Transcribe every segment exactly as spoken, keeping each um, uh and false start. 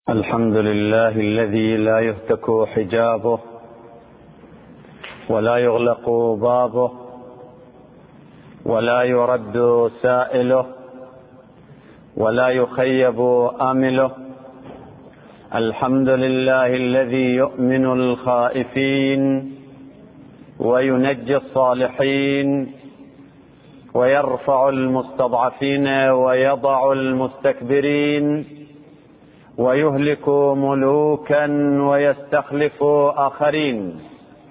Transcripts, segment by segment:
الحمد لله الذي لا يهتك حجابه ولا يغلق بابه ولا يرد سائله ولا يخيب آمله. الحمد لله الذي يؤمن الخائفين وينجي الصالحين ويرفع المستضعفين ويضع المستكبرين ويهلك ملوكا ويستخلف آخرين.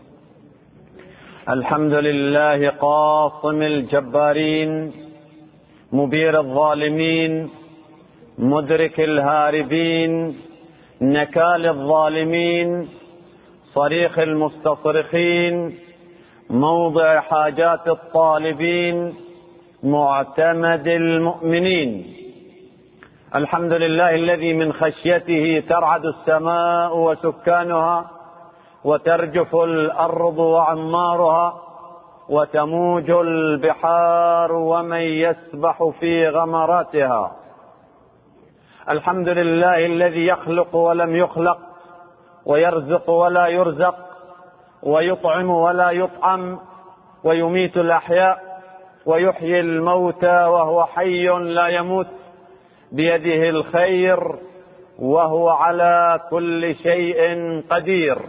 الحمد لله قاصم الجبارين مبير الظالمين مدرك الهاربين نكال الظالمين صريخ المستصرخين موضع حاجات الطالبين معتمد المؤمنين. الحمد لله الذي من خشيته ترعد السماء وسكانها وترجف الأرض وعمارها وتموج البحار ومن يسبح في غمراتها. الحمد لله الذي يخلق ولم يخلق ويرزق ولا يرزق ويطعم ولا يطعم ويميت الأحياء ويحيي الموتى وهو حي لا يموت بيده الخير وهو على كل شيء قدير.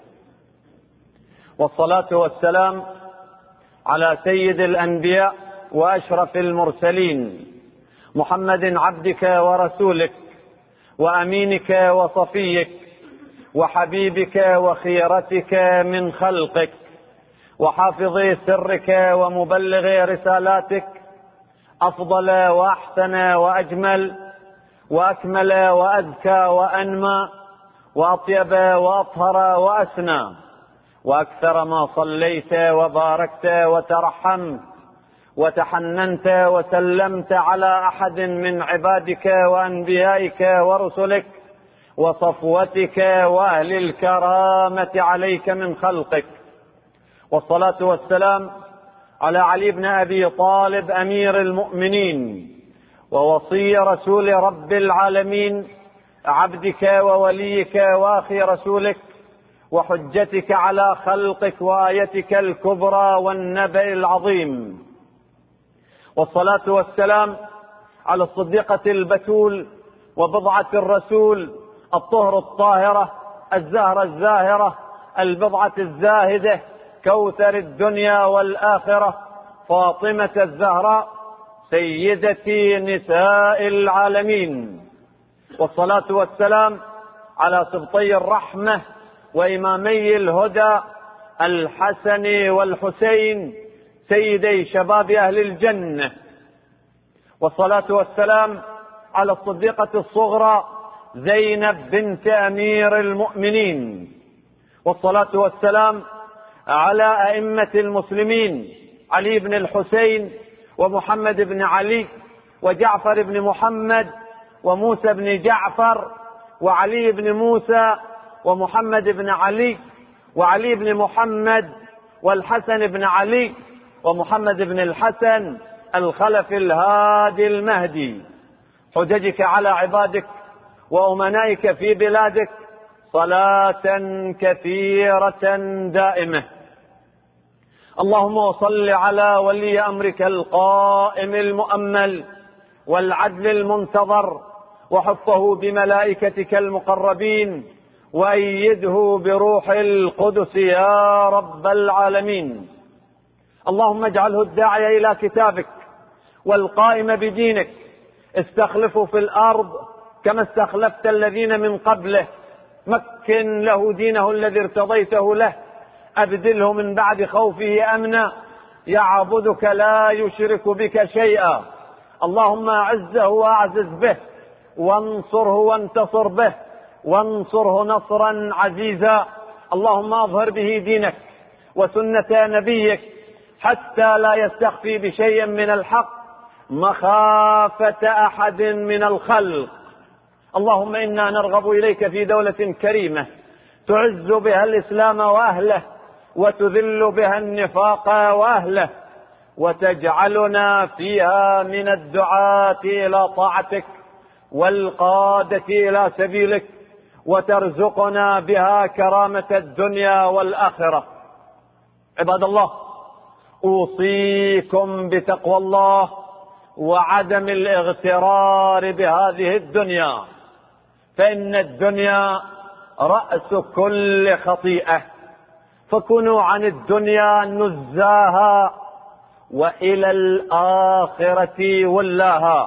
والصلاة والسلام على سيد الأنبياء وأشرف المرسلين محمد عبدك ورسولك وأمينك وصفيك وحبيبك وخيرتك من خلقك وحافظ سرك ومبلغ رسالاتك أفضل وأحسن وأجمل وأكمل وأزكى وأنمى وأطيب وأطهر وأسنى وأكثر ما صليت وباركت وترحمت وتحننت وسلمت على أحد من عبادك وأنبيائك ورسلك وصفوتك وأهل الكرامة عليك من خلقك. والصلاة والسلام على علي بن أبي طالب أمير المؤمنين ووصي رسول رب العالمين عبدك ووليك وأخي رسولك وحجتك على خلقك وآيتك الكبرى والنبأ العظيم. والصلاة والسلام على الصديقة البتول وبضعة الرسول الطهر الطاهرة الزهرة الزاهرة البضعة الزاهدة كوثر الدنيا والآخرة فاطمة الزهراء سيدة نساء العالمين. والصلاة والسلام على سبطي الرحمة وإمامي الهدى الحسن والحسين سيدي شباب أهل الجنة. والصلاة والسلام على الصديقة الصغرى زينب بنت أمير المؤمنين. والصلاة والسلام على أئمة المسلمين علي بن الحسين ومحمد بن علي وجعفر بن محمد وموسى بن جعفر وعلي بن موسى ومحمد بن علي وعلي بن محمد والحسن بن علي ومحمد بن الحسن الخلف الهادي المهدي. حججك على عبادك وأمنائك في بلادك صلاة كثيرة دائمة. اللهم وصل على ولي أمرك القائم المؤمل والعدل المنتظر وحفه بملائكتك المقربين وأيده بروح القدس يا رب العالمين. اللهم اجعله الداعي إلى كتابك والقائم بدينك استخلفه في الأرض كما استخلفت الذين من قبله. مكن له دينه الذي ارتضيته له أبدله من بعد خوفه أمنا يعبدك لا يشرك بك شيئا. اللهم أعزه وأعزز به وانصره وانتصر به وانصره نصرا عزيزا. اللهم أظهر به دينك وسنة نبيك حتى لا يستخفي بشيء من الحق مخافة أحد من الخلق. اللهم إنا نرغب إليك في دولة كريمة تعز بها الإسلام وأهله وتذل بها النفاق وأهله وتجعلنا فيها من الدعاة إلى طاعتك والقادة إلى سبيلك وترزقنا بها كرامة الدنيا والآخرة. عباد الله، أوصيكم بتقوى الله وعدم الاغترار بهذه الدنيا، فإن الدنيا رأس كل خطيئة، فكونوا عن الدنيا نزاها وإلى الآخرة ولاها،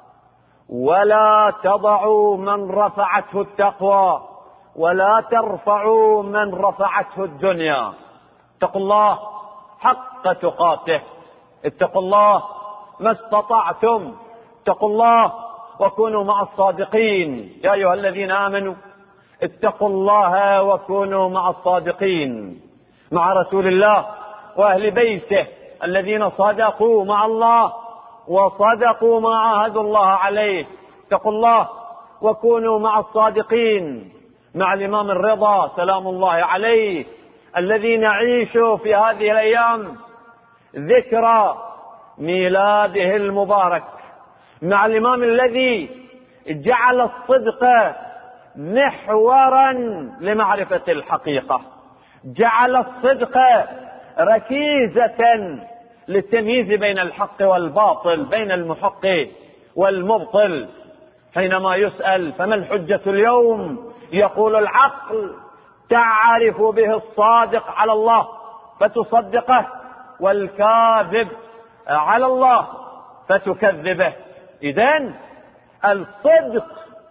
ولا تضعوا من رفعته التقوى ولا ترفعوا من رفعته الدنيا. اتقوا الله حق تقاته، اتقوا الله ما استطعتم، اتقوا الله وكونوا مع الصادقين. يا أيها الذين آمنوا اتقوا الله وكونوا مع الصادقين، مع رسول الله وأهل بيته الذين صدقوا مع الله وصدقوا ما عاهدوا الله عليه. اتقوا الله وكونوا مع الصادقين، مع الإمام الرضا سلام الله عليه الذي نعيش في هذه الأيام ذكرى ميلاده المبارك، مع الإمام الذي جعل الصدق محورا لمعرفة الحقيقة، جعل الصدق ركيزة للتمييز بين الحق والباطل، بين المحق والمبطل. حينما يسأل فما الحجة اليوم، يقول العقل تعرف به الصادق على الله فتصدقه، والكاذب على الله فتكذبه. إذن الصدق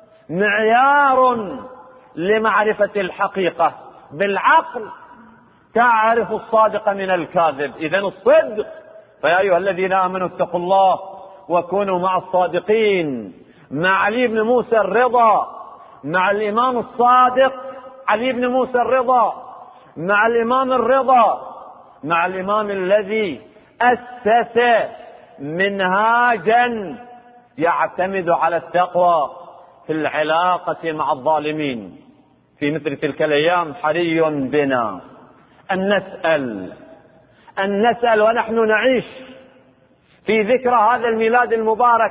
معيار لمعرفة الحقيقة، بالعقل تعرف الصادق من الكاذب. إذن الصدق، فيا أيها الذين آمنوا اتقوا الله وكونوا مع الصادقين، مع علي بن موسى الرضا، مع الإمام الصادق علي بن موسى الرضا، مع الإمام الرضا، مع الإمام الذي أسس منهاجا يعتمد على التقوى في العلاقة مع الظالمين. في مثل تلك الأيام حري بنا أن نسأل أن نسأل ونحن نعيش في ذكرى هذا الميلاد المبارك،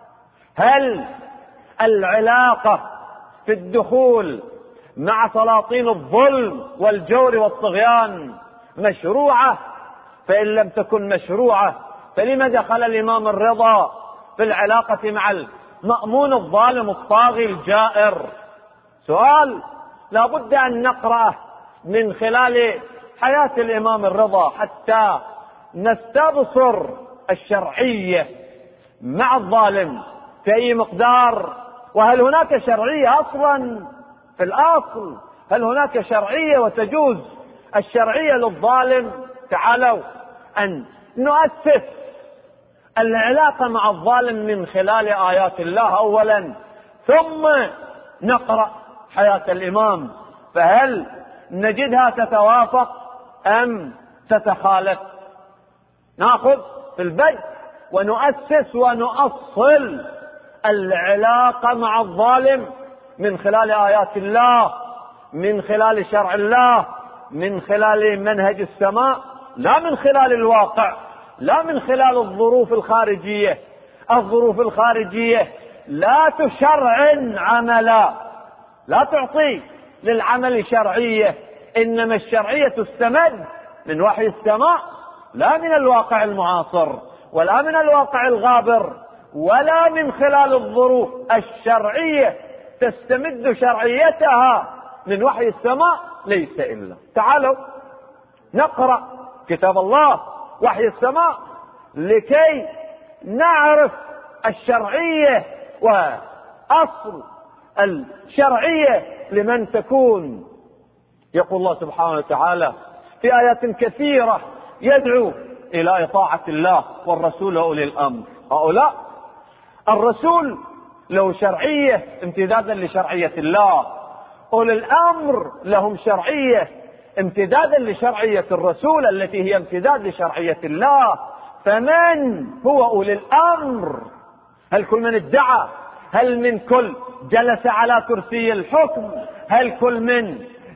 هل العلاقة في الدخول مع سلاطين الظلم والجور والطغيان مشروعة؟ فإن لم تكن مشروعة فلما دخل الإمام الرضا في العلاقة مع المأمون الظالم الطاغي الجائر؟ سؤال لا بد أن نقرأه من خلال حياة الإمام الرضا حتى نستبصر الشرعية مع الظالم في أي مقدار، وهل هناك شرعية أصلا في الأصل؟ هل هناك شرعية وتجوز الشرعية للظالم؟ تعالوا أن نؤسس العلاقة مع الظالم من خلال آيات الله أولا، ثم نقرأ حياة الإمام، فهل نجدها تتوافق أم تتخالف؟ نأخذ في البدء ونؤسس ونؤصل العلاقة مع الظالم من خلال آيات الله، من خلال شرع الله، من خلال منهج السماء، لا من خلال الواقع، لا من خلال الظروف الخارجية. الظروف الخارجية لا تشرع عملا، لا تعطي للعمل شرعية، إنما الشرعية تستمد من وحي السماء، لا من الواقع المعاصر ولا من الواقع الغابر ولا من خلال الظروف. الشرعية تستمد شرعيتها من وحي السماء ليس إلا. تعالوا نقرأ كتاب الله وحي السماء لكي نعرف الشرعية وأصل الشرعية لمن تكون. يقول الله سبحانه وتعالى في آيات كثيرة يدعو إلى طاعة الله والرسول وأولي الأمر. هؤلاء الرسول له شرعية امتدادا لشرعية الله، أولي الأمر لهم شرعية امتدادا لشرعية الرسول التي هي امتداد لشرعية الله. فمن هو أولي الأمر؟ هل كل من ادعى؟ هل من كل جلس على كرسي الحكم؟ هل كل من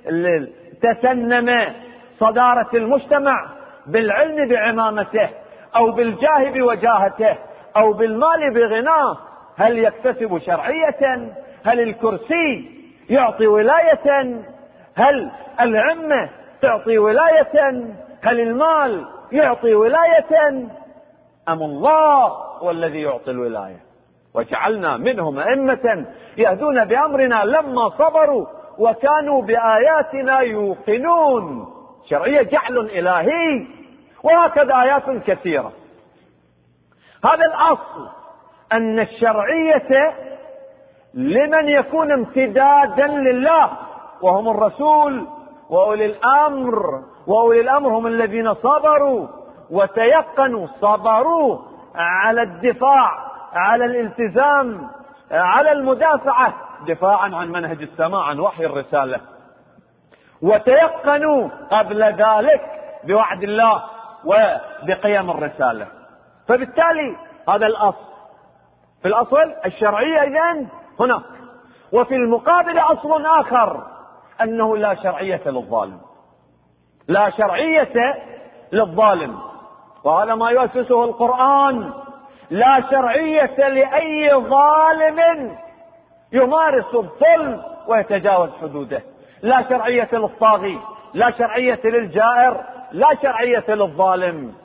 تسنم صدارة المجتمع بالعلم بعمامته أو بالجاه بوجاهته أو بالمال بغناه هل يكتسب شرعية؟ هل الكرسي يعطي ولاية؟ هل العمة تعطي ولاية؟ هل المال يعطي ولاية؟ أم الله هو الذي يعطي الولاية؟ وجعلنا منهم أئمة يهدون بأمرنا لما صبروا وكانوا بآياتنا يوقنون. شرعية جعل إلهي، وهكذا آيات كثيرة. هذا الأصل، أن الشرعية لمن يكون امتدادا لله، وهم الرسول وأولي الأمر. وأولي الأمر هم الذين صبروا وتيقنوا، صبروا على الدفاع، على الالتزام، على المدافعة، دفاعا عن منهج السماء، عن وحي الرسالة، وتيقنوا قبل ذلك بوعد الله وبقيم الرسالة. فبالتالي هذا الأصل. في الأصل الشرعية إذن هناك، وفي المقابل أصل آخر، أنه لا شرعية للظالم، لا شرعية للظالم. وهذا ما يؤسسه القرآن: لا شرعية لأي ظالم يمارس الظلم ويتجاوز حدوده، لا شرعية للطاغي، لا شرعية للجائر، لا شرعية للظالم.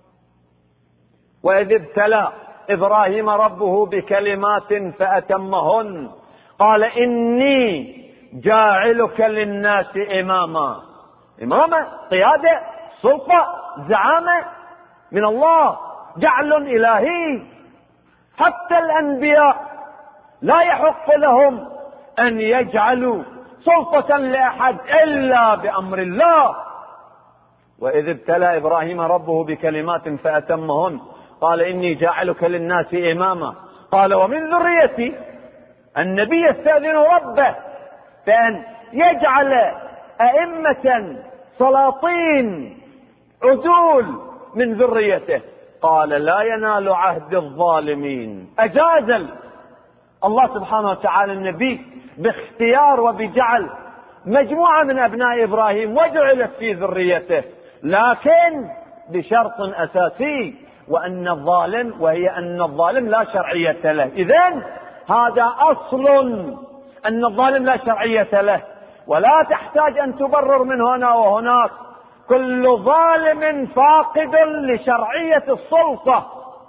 وإذ ابتلى إبراهيم ربه بكلمات فأتمهن قال إني جاعلك للناس إماما. إماما، قيادة، سلطة، زعامة من الله، جعل إلهي. حتى الأنبياء لا يحق لهم أن يجعلوا سلطة لأحد إلا بأمر الله. وإذ ابتلى إبراهيم ربه بكلمات فأتمهن قال إني جاعلك للناس إماما قال ومن ذريتي. النبي يستأذن ربه بأن يجعل أئمة سلاطين عدول من ذريته، قال لا ينال عهد الظالمين. أجاز الله سبحانه وتعالى النبي باختيار وبجعل مجموعة من أبناء إبراهيم وجعلت في ذريته، لكن بشرط أساسي، وأن الظالم وهي أن الظالم لا شرعية له. إذن هذا أصل، أن الظالم لا شرعية له، ولا تحتاج أن تبرر من هنا وهناك. كل ظالم فاقد لشرعية السلطة.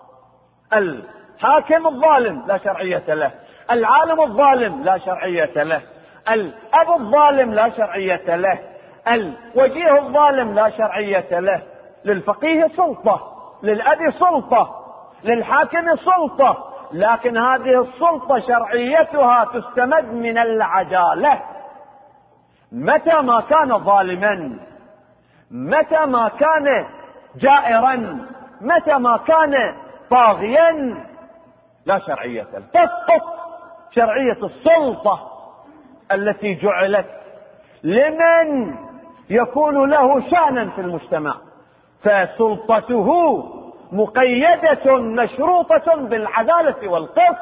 الحاكم الظالم لا شرعية له، العالم الظالم لا شرعية له، الأب الظالم لا شرعية له، الوجيه الظالم لا شرعية له. للفقيه سلطة، للأب سلطة، للحاكم سلطة، لكن هذه السلطة شرعيتها تستمد من العدالة. متى ما كان ظالما، متى ما كان جائرا، متى ما كان طاغيا، لا شرعية له. تسقط شرعية السلطة التي جعلت لمن يكون له شأنا في المجتمع، فسلطته مقيدة مشروطة بالعدالة والقسط.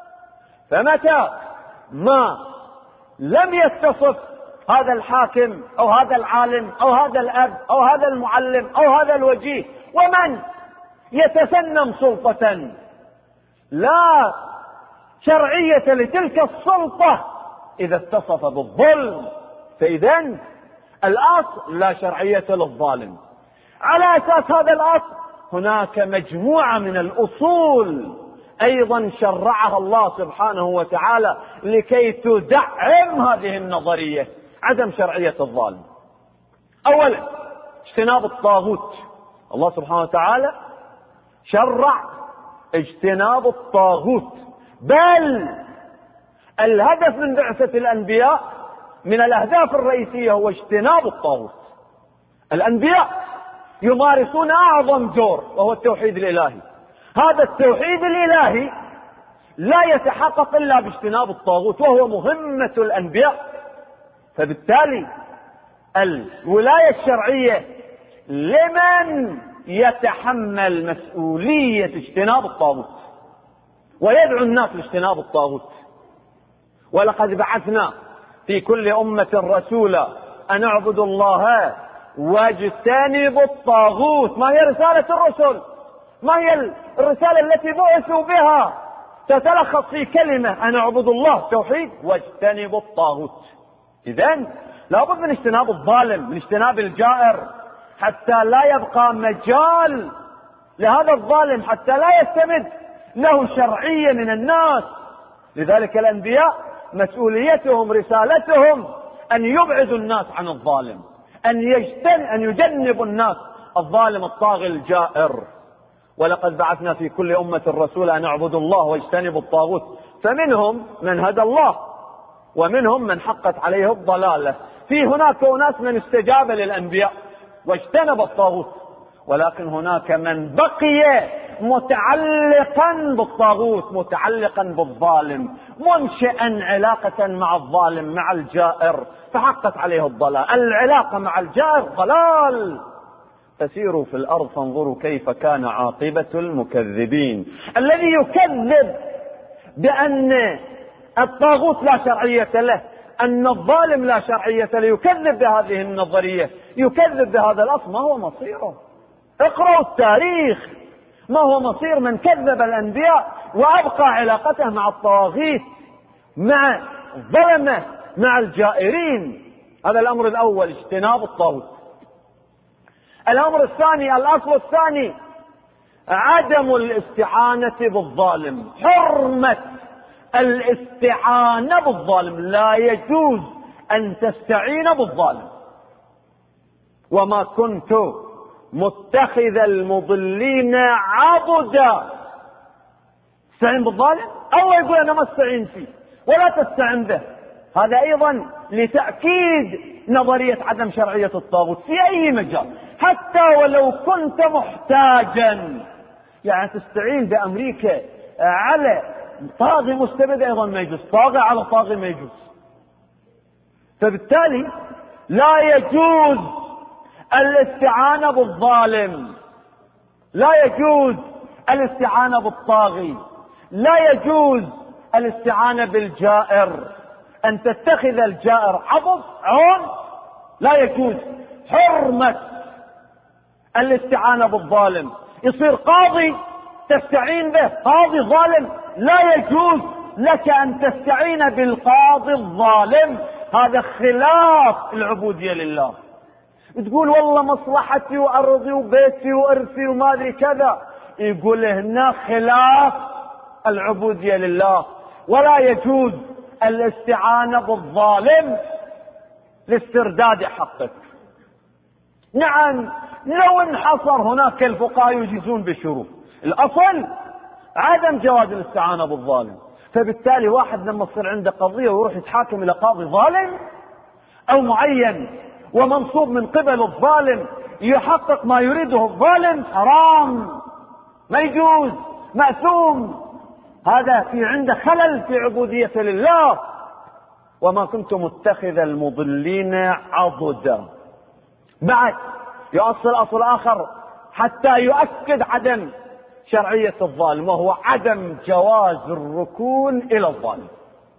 فمتى ما لم يتصف هذا الحاكم أو هذا العالم أو هذا الأب أو هذا المعلم أو هذا الوجيه، ومن يتسنم سلطة، لا شرعية لتلك السلطة إذا اتصف بالظلم. فإذن الأصل لا شرعية للظالم. على أساس هذا الأصل هناك مجموعة من الأصول أيضا شرعها الله سبحانه وتعالى لكي تدعم هذه النظرية، عدم شرعية الظالم. أولا اجتناب الطاغوت. الله سبحانه وتعالى شرع اجتناب الطاغوت، بل الهدف من بعثة الأنبياء من الأهداف الرئيسية هو اجتناب الطاغوت. الأنبياء يمارسون أعظم دور وهو التوحيد الإلهي. هذا التوحيد الإلهي لا يتحقق إلا باجتناب الطاغوت، وهو مهمة الأنبياء. فبالتالي الولاية الشرعية لمن يتحمل مسؤولية اجتناب الطاغوت ويدعو الناس لاجتناب الطاغوت. ولقد بعثنا في كل أمة رسولا أن اعبدوا الله واجتنبوا الطاغوت. ما هي رسالة الرسل؟ ما هي الرسالة التي بعثوا بها؟ تتلخص في كلمة: أن اعبدوا الله توحيد واجتنبوا الطاغوت. إذن لابد من اجتناب الظالم، من اجتناب الجائر، حتى لا يبقى مجال لهذا الظالم، حتى لا يستمد له شرعية من الناس. لذلك الأنبياء مسؤوليتهم رسالتهم أن يبعدوا الناس عن الظالم، أن يجتن أن يجنبوا الناس الظالم الطاغي الجائر. ولقد بعثنا في كل أمة رسولا أن اعبدوا الله واجتنبوا الطاغوت، فمنهم من هدى الله ومنهم من حقت عليه الضلالة. في هناك أناس من استجاب للأنبياء واجتنب الطاغوت، ولكن هناك من بقي متعلقا بالطاغوت، متعلقا بالظالم، منشئا علاقة مع الظالم مع الجائر، فحقت عليه الضلال. العلاقة مع الجائر ضلال. فسيروا في الأرض فانظروا كيف كان عاقبة المكذبين. الذي يكذب بأن الطاغوت لا شرعية له، أن الظالم لا شرعية له، يكذب بهذه النظرية، يكذب بهذا الأصل، ما هو مصيره؟ اقرأوا التاريخ، ما هو مصير من كذب الأنبياء وأبقى علاقته مع الطواغيت، مع الظلمة، مع الجائرين. هذا الأمر الأول، اجتناب الطاغوت. الأمر الثاني، الأصل الثاني، عدم الاستعانة بالظالم، حرمة الاستعانة بالظالم. لا يجوز أن تستعين بالظالم. وما كنت متخذ المضلين عضدا. استعين بالظالم؟ الله يقول أنا ما استعين فيه ولا تستعين به. هذا أيضا لتأكيد نظرية عدم شرعية الطاغوت في أي مجال، حتى ولو كنت محتاجا. يعني تستعين بأمريكا على طاغي مستبد أيضا ما يجوز، طاغي على طاغي ما يجوز. فبالتالي لا يجوز الاستعانة بالظالم، لا يجوز الاستعانة بالطاغي، لا يجوز الاستعانة بالجائر. أن تتخذ الجائر عضد عون لا يجوز. حرمة الاستعانة بالظالم. يصير قاضي تستعين به، قاضي ظالم، لا يجوز لك أن تستعين بالقاضي الظالم. هذا خلاف العبودية لله. تقول والله مصلحتي وأرضي وبيتي وإرثي وما أدري كذا، يقول هنا خلاف العبودية لله. ولا يجوز الاستعانة بالظالم لاسترداد حقك. نعم، لو انحصر هناك الفقهاء يجيزون بشروط. الأصل عدم جواز الاستعانة بالظالم. فبالتالي واحد لما تصير عنده قضية ويروح يتحاكم إلى قاضي ظالم أو معين ومنصوب من قبل الظالم يحقق ما يريده الظالم، حرام، ما يجوز، مأثوم. هذا في عنده خلل في عبودية لله. وما كنت متخذ المضلين عضدا. بعد يؤصل أصل آخر حتى يؤكد عدم شرعية الظالم، وهو عدم جواز الركون إلى الظالم.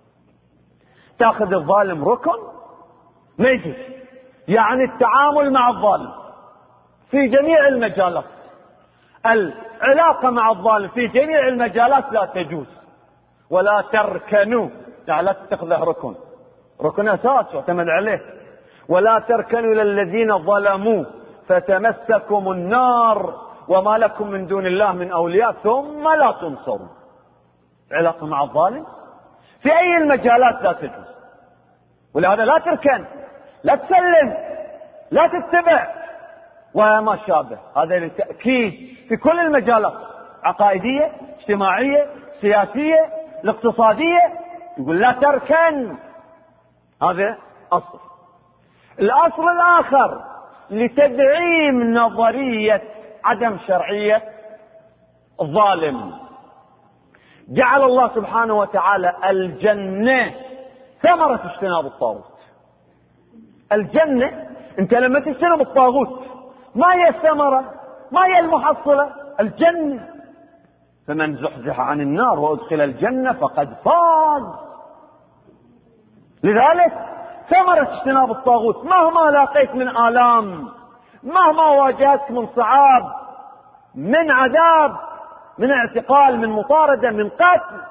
تأخذ الظالم ركن ما يجوز. يعني التعامل مع الظالم في جميع المجالات، العلاقة مع الظالم في جميع المجالات لا تجوز. ولا تركنوا، يعني لا تتخذه ركن، ركن أساس يعتمد عليه. ولا تركنوا إلى الذين ظلموا فتمسكم النار وما لكم من دون الله من أولياء ثم لا تنصروا. علاقة مع الظالم في أي المجالات لا تجوز. ولهذا لا تركن، لا تسلم، لا تتبع وما شابه. هذا للتأكيد في كل المجالات، عقائدية، اجتماعية، سياسية، الاقتصادية، يقول لا تركن. هذا أصل. الأصل الآخر لتدعيم نظرية عدم شرعية الظالم، جعل الله سبحانه وتعالى الجنة ثمرة اجتناب الطاغوت. الجنة انت لما تجتنب الطاغوت ما هي الثمرة؟ ما هي المحصلة؟ الجنة. فمن زحزح عن النار وأدخل الجنة فقد فاز. لذلك ثمرة اجتناب الطاغوت مهما لاقيت من آلام، مهما واجهت من صعاب، من عذاب، من اعتقال، من مطاردة، من قتل،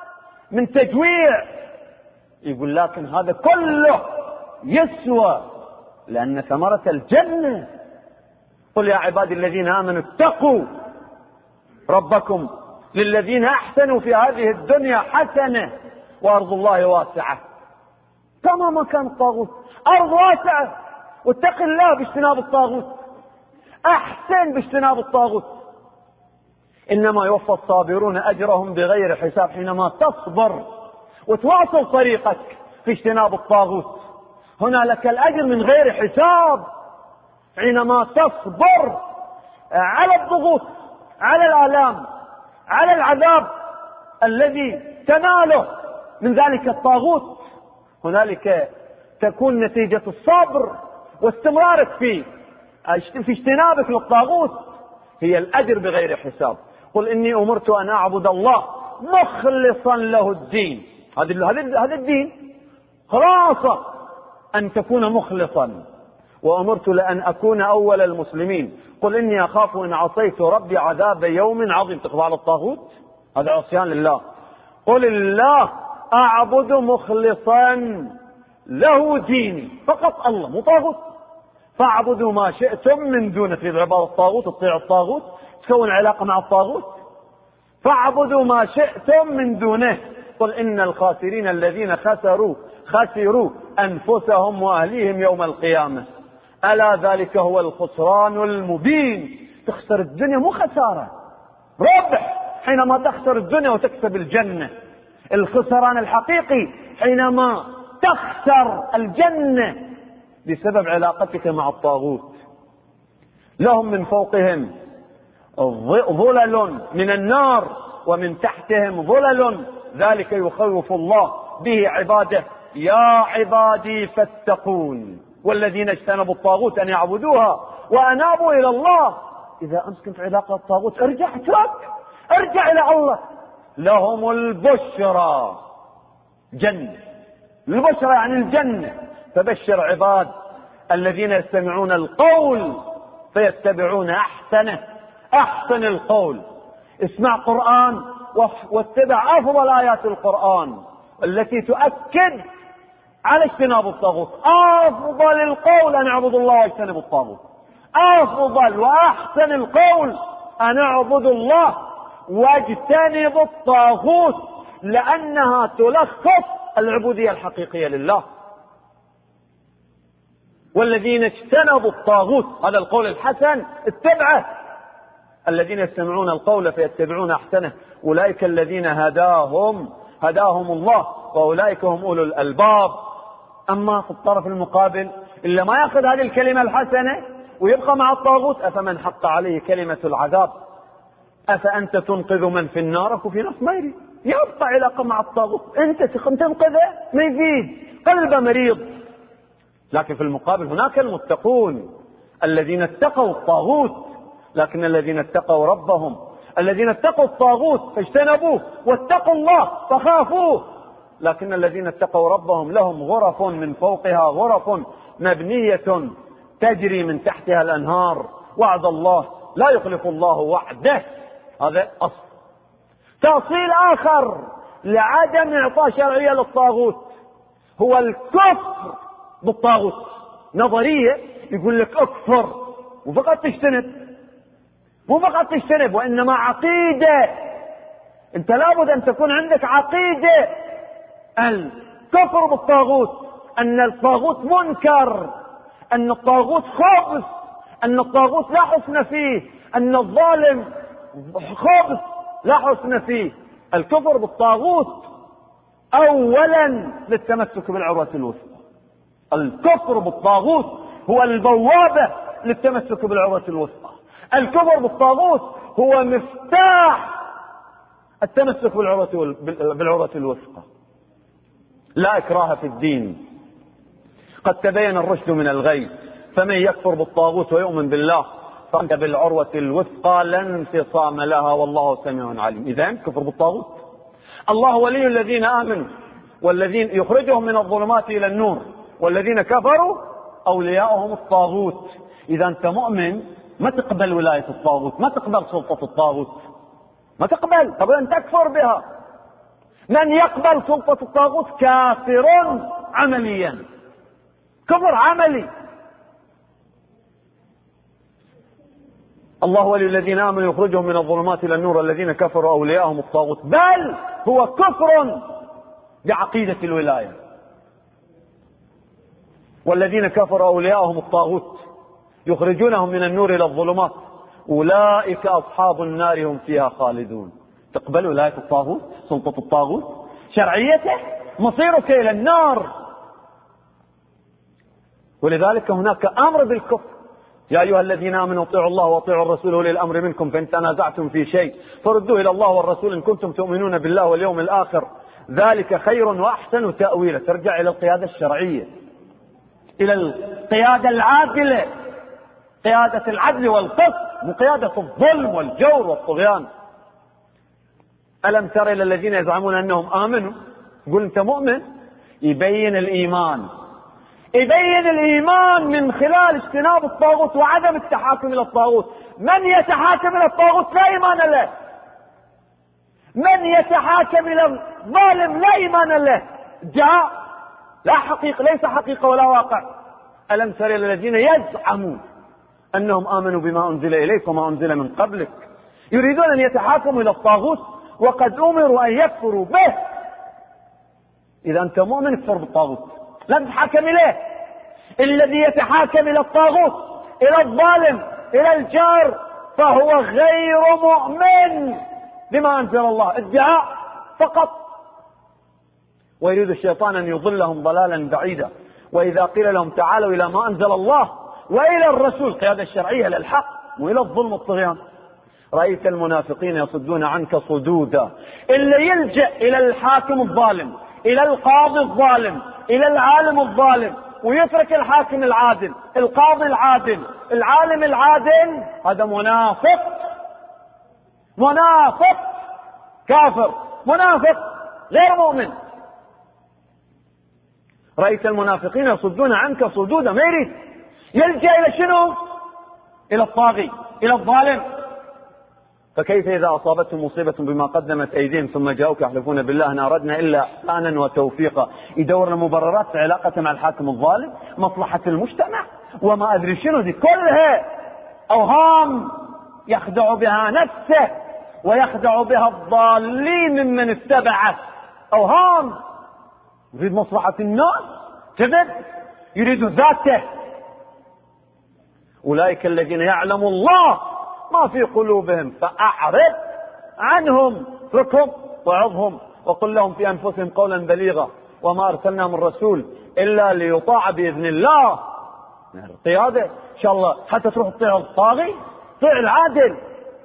من تجويع. يقول لكن هذا كله يسوى لأن ثمرة الجنة. قل يا عبادي الذين آمنوا اتقوا ربكم للذين أحسنوا في هذه الدنيا حسنة وأرض الله واسعة. كما ما كان الطاغوت أرض واسعة، واتق الله باجتناب الطاغوت، أحسن باجتناب الطاغوت. إنما يوفى الصابرون أجرهم بغير حساب. حينما تصبر وتواصل طريقك في اجتناب الطاغوت هنا لك الأجر من غير حساب. حينما تصبر على الضغوط، على الآلام، على العذاب الذي تناله من ذلك الطاغوت، هنالك تكون نتيجة الصبر واستمرارك في في اجتنابك للطاغوت هي الأجر بغير حساب. قل إني أمرت أن أعبد الله مخلصا له الدين. هذا هذا الدين خلاصة أن تكون مخلصا. وأمرت لأن أكون أول المسلمين. قل إني أخاف إن عصيت ربي عذاب يوم عظيم. تخضع للطاغوت، هذا عصيان لله. قل الله أعبد مخلصا له ديني، فقط الله مو طاغوت. فاعبدوا ما شئتم من دونه. تريد عبادة الطاغوت، تطيع الطاغوت، تكون علاقة مع الطاغوت. فاعبدوا ما شئتم من دونه. قل إن الخاسرين الذين خسروا خسروا أنفسهم وأهليهم يوم القيامة ألا ذلك هو الخسران المبين. تخسر الدنيا مو خسارة، ربح حينما تخسر الدنيا وتكسب الجنة. الخسران الحقيقي حينما تخسر الجنة بسبب علاقتك مع الطاغوت. لهم من فوقهم ظلل من النار ومن تحتهم ظلل ذلك يخوف الله به عباده يا عبادي فاتقون والذين اجتنبوا الطاغوت أن يعبدوها وأنابوا إلى الله. إذا أمس كنت علاقة الطاغوت ارجع اترك، ارجع إلى الله. لهم البشرى جنة، البشرى يعني الجنة. فبشر عباد الذين يستمعون القول فيتبعون أحسنه. أحسن القول، اسمع قرآن واتبع أفضل آيات القرآن التي تؤكد على اجتناب الطاغوت. أفضل القول أن اعبدوا الله واجتنبوا الطاغوت. أفضل وأحسن القول أن اعبدوا الله واجتنبوا الطاغوت، لأنها تلخص العبودية الحقيقية لله. والذين اجتنبوا الطاغوت، هذا القول الحسن اتبعه. الذين يستمعون القول فيتبعون أحسنه أولئك الذين هداهم هداهم الله وأولئك هم أولو الألباب. أما في الطرف المقابل إلا ما يأخذ هذه الكلمة الحسنة ويبقى مع الطاغوت أفمن حق عليه كلمة العذاب أفأنت تنقذ من في النار. وفي ناس ما يريد، يبقى علاقة مع الطاغوت. أنت تنقذه ما يفيد، قلبه مريض. لكن في المقابل هناك المتقون الذين اتقوا الطاغوت. لكن الذين اتقوا ربهم، الذين اتقوا الطاغوت فاجتنبوه واتقوا الله فخافوه. لكن الذين اتقوا ربهم لهم غرف من فوقها غرف مبنية تجري من تحتها الأنهار وعد الله لا يخلف الله وعده. هذا أصل. تأصيل آخر لعدم إعطاء شرعية للطاغوت هو الكفر بالطاغوت. نظرية يقول لك اكفر وفقط تجتنب، مو فقط تجتنب وإنما عقيدة. أنت لابد أن تكون عندك عقيدة الكفر بالطاغوت، أن الطاغوت منكر، أن الطاغوت خبث، أن الطاغوت لا حسن فيه، أن الظالم خبث لا حسن فيه. الكفر بالطاغوت أولا للتمسك بالعروة الوثقى. الكفر بالطاغوت هو البوابة للتمسك بالعروة الوثقى. الكفر بالطاغوت هو مفتاح التمسك بالعروة بالعروة الوثقى. لا إكراه في الدين، قد تبين الرشد من الغي، فمن يكفر بالطاغوت ويؤمن بالله فأنت بالعروة الوثقى لا انفصام لها والله سميع عليم. إذن كفر بالطاغوت. الله ولي الذين آمنوا والذين يخرجهم من الظلمات إلى النور والذين كفروا أولياؤهم الطاغوت. إذا أنت مؤمن ما تقبل ولاية الطاغوت، ما تقبل سلطة الطاغوت، ما تقبل، طب أن تكفر بها. من يقبل سلطة الطاغوت كافر عمليا، كفر عملي. الله ولي الذين آمنوا يخرجهم من الظلمات إلى النور، الذين كفروا أولياءهم الطاغوت، بل هو كفر بعقيدة الولاية. والذين كفروا أولياءهم الطاغوت يخرجونهم من النور إلى الظلمات، أولئك أصحاب النار هم فيها خالدون. تقبل ولاية الطاغوت، سلطة الطاغوت، شرعيته، مصيرك إلى النار. ولذلك هناك أمر بالكفر. يا أيها الذين آمنوا اطيعوا الله واطيعوا الرسول أولي الأمر منكم، فإن تنازعتم في شيء فردوه إلى الله والرسول إن كنتم تؤمنون بالله واليوم الآخر، ذلك خير وأحسن تأويلا. ترجع إلى القيادة الشرعية، إلى القيادة العادلة، قيادة العدل والقسط، من قيادة الظلم والجور والطغيان. ألم تر إلى الذين يزعمون أنهم آمنوا؟ يقول أنت مؤمن، يبين الإيمان، يبين الإيمان من خلال اجتناب الطاغوت وعدم التحاكم إلى الطاغوت. من يتحاكم إلى الطاغوت لا إيمان له، من يتحاكم إلى الظالم لا إيمان له. جاء لا حقيقة، ليس حقيقة ولا واقع. ألم تر إلى الذين يزعمون أنهم آمنوا بما أنزل إليك وما أنزل من قبلك، يريدون أن يتحاكموا إلى الطاغوت وقد أمروا أن يكفروا به. إذا أنت مؤمن اكفر بالطاغوت، لا تتحاكم إليه. الذي يتحاكم إلى الطاغوت، إلى الظالم، إلى الجار، فهو غير مؤمن بما أنزل الله، ادعاء فقط. ويريد الشيطان أن يضلهم ضلالا بعيدا. وإذا قيل لهم تعالوا إلى ما أنزل الله وإلى الرسول، قيادة الشرعية للحق، وإلى الظلم والطغيان، رأيت المنافقين يصدون عنك صدودا. اللي يلجأ إلى الحاكم الظالم، إلى القاضي الظالم، إلى العالم الظالم، ويترك الحاكم العادل، القاضي العادل، العالم العادل، هذا منافق، منافق كافر، منافق غير مؤمن. رأيت المنافقين يصدون عنك صدودا، ما يريد، يلجأ إلى شنو؟ إلى الطاغي، إلى الظالم. فكيف إذا أصابتهم مصيبة بما قدمت أيديهم ثم جاءوك يحلفون بالله إن أردنا إلا إحسانا وتوفيقا، يدور المبررات في علاقته مع الحاكم الظالم، مصلحة المجتمع وما أدري شنو، دي كلها أوهام يخدع بها نفسه ويخدع بها الضالين ممن اتبعه. أوهام، يريد مصلحة الناس، كذب، يريد ذاته. أولئك الذين يعلم الله ما في قلوبهم فأعرض عنهم، اتركهم وعظهم وقل لهم في أنفسهم قولا بليغا وما أرسلنا من رسول إلا ليطاع بإذن الله. القيادة إن شاء الله حتى تروح تطيع الطاغي، طيع العادل.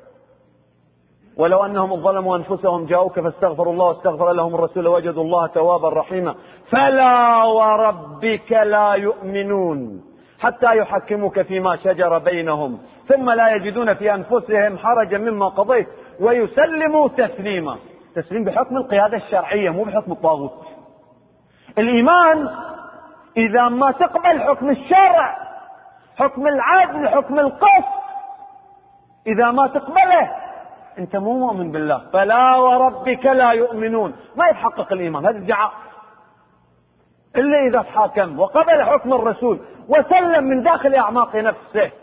ولو أنهم ظلموا أنفسهم جاءوك فاستغفروا الله واستغفر لهم الرسول وجدوا الله توابا رحيما. فلا وربك لا يؤمنون حتى يحكموك فيما شجر بينهم ثم لا يجدون في أنفسهم حرجا مما قضيت ويسلموا تسليما. تسليم بحكم القيادة الشرعية، مو بحكم الطاغوت. الإيمان إذا ما تقبل حكم الشرع، حكم العدل، حكم القسط، إذا ما تقبله أنت مو مؤمن بالله. فلا وربك لا يؤمنون، ما يتحقق الإيمان، هذا ادعاء. إلا إذا تحاكم وقبل حكم الرسول وسلم من داخل أعماق نفسه.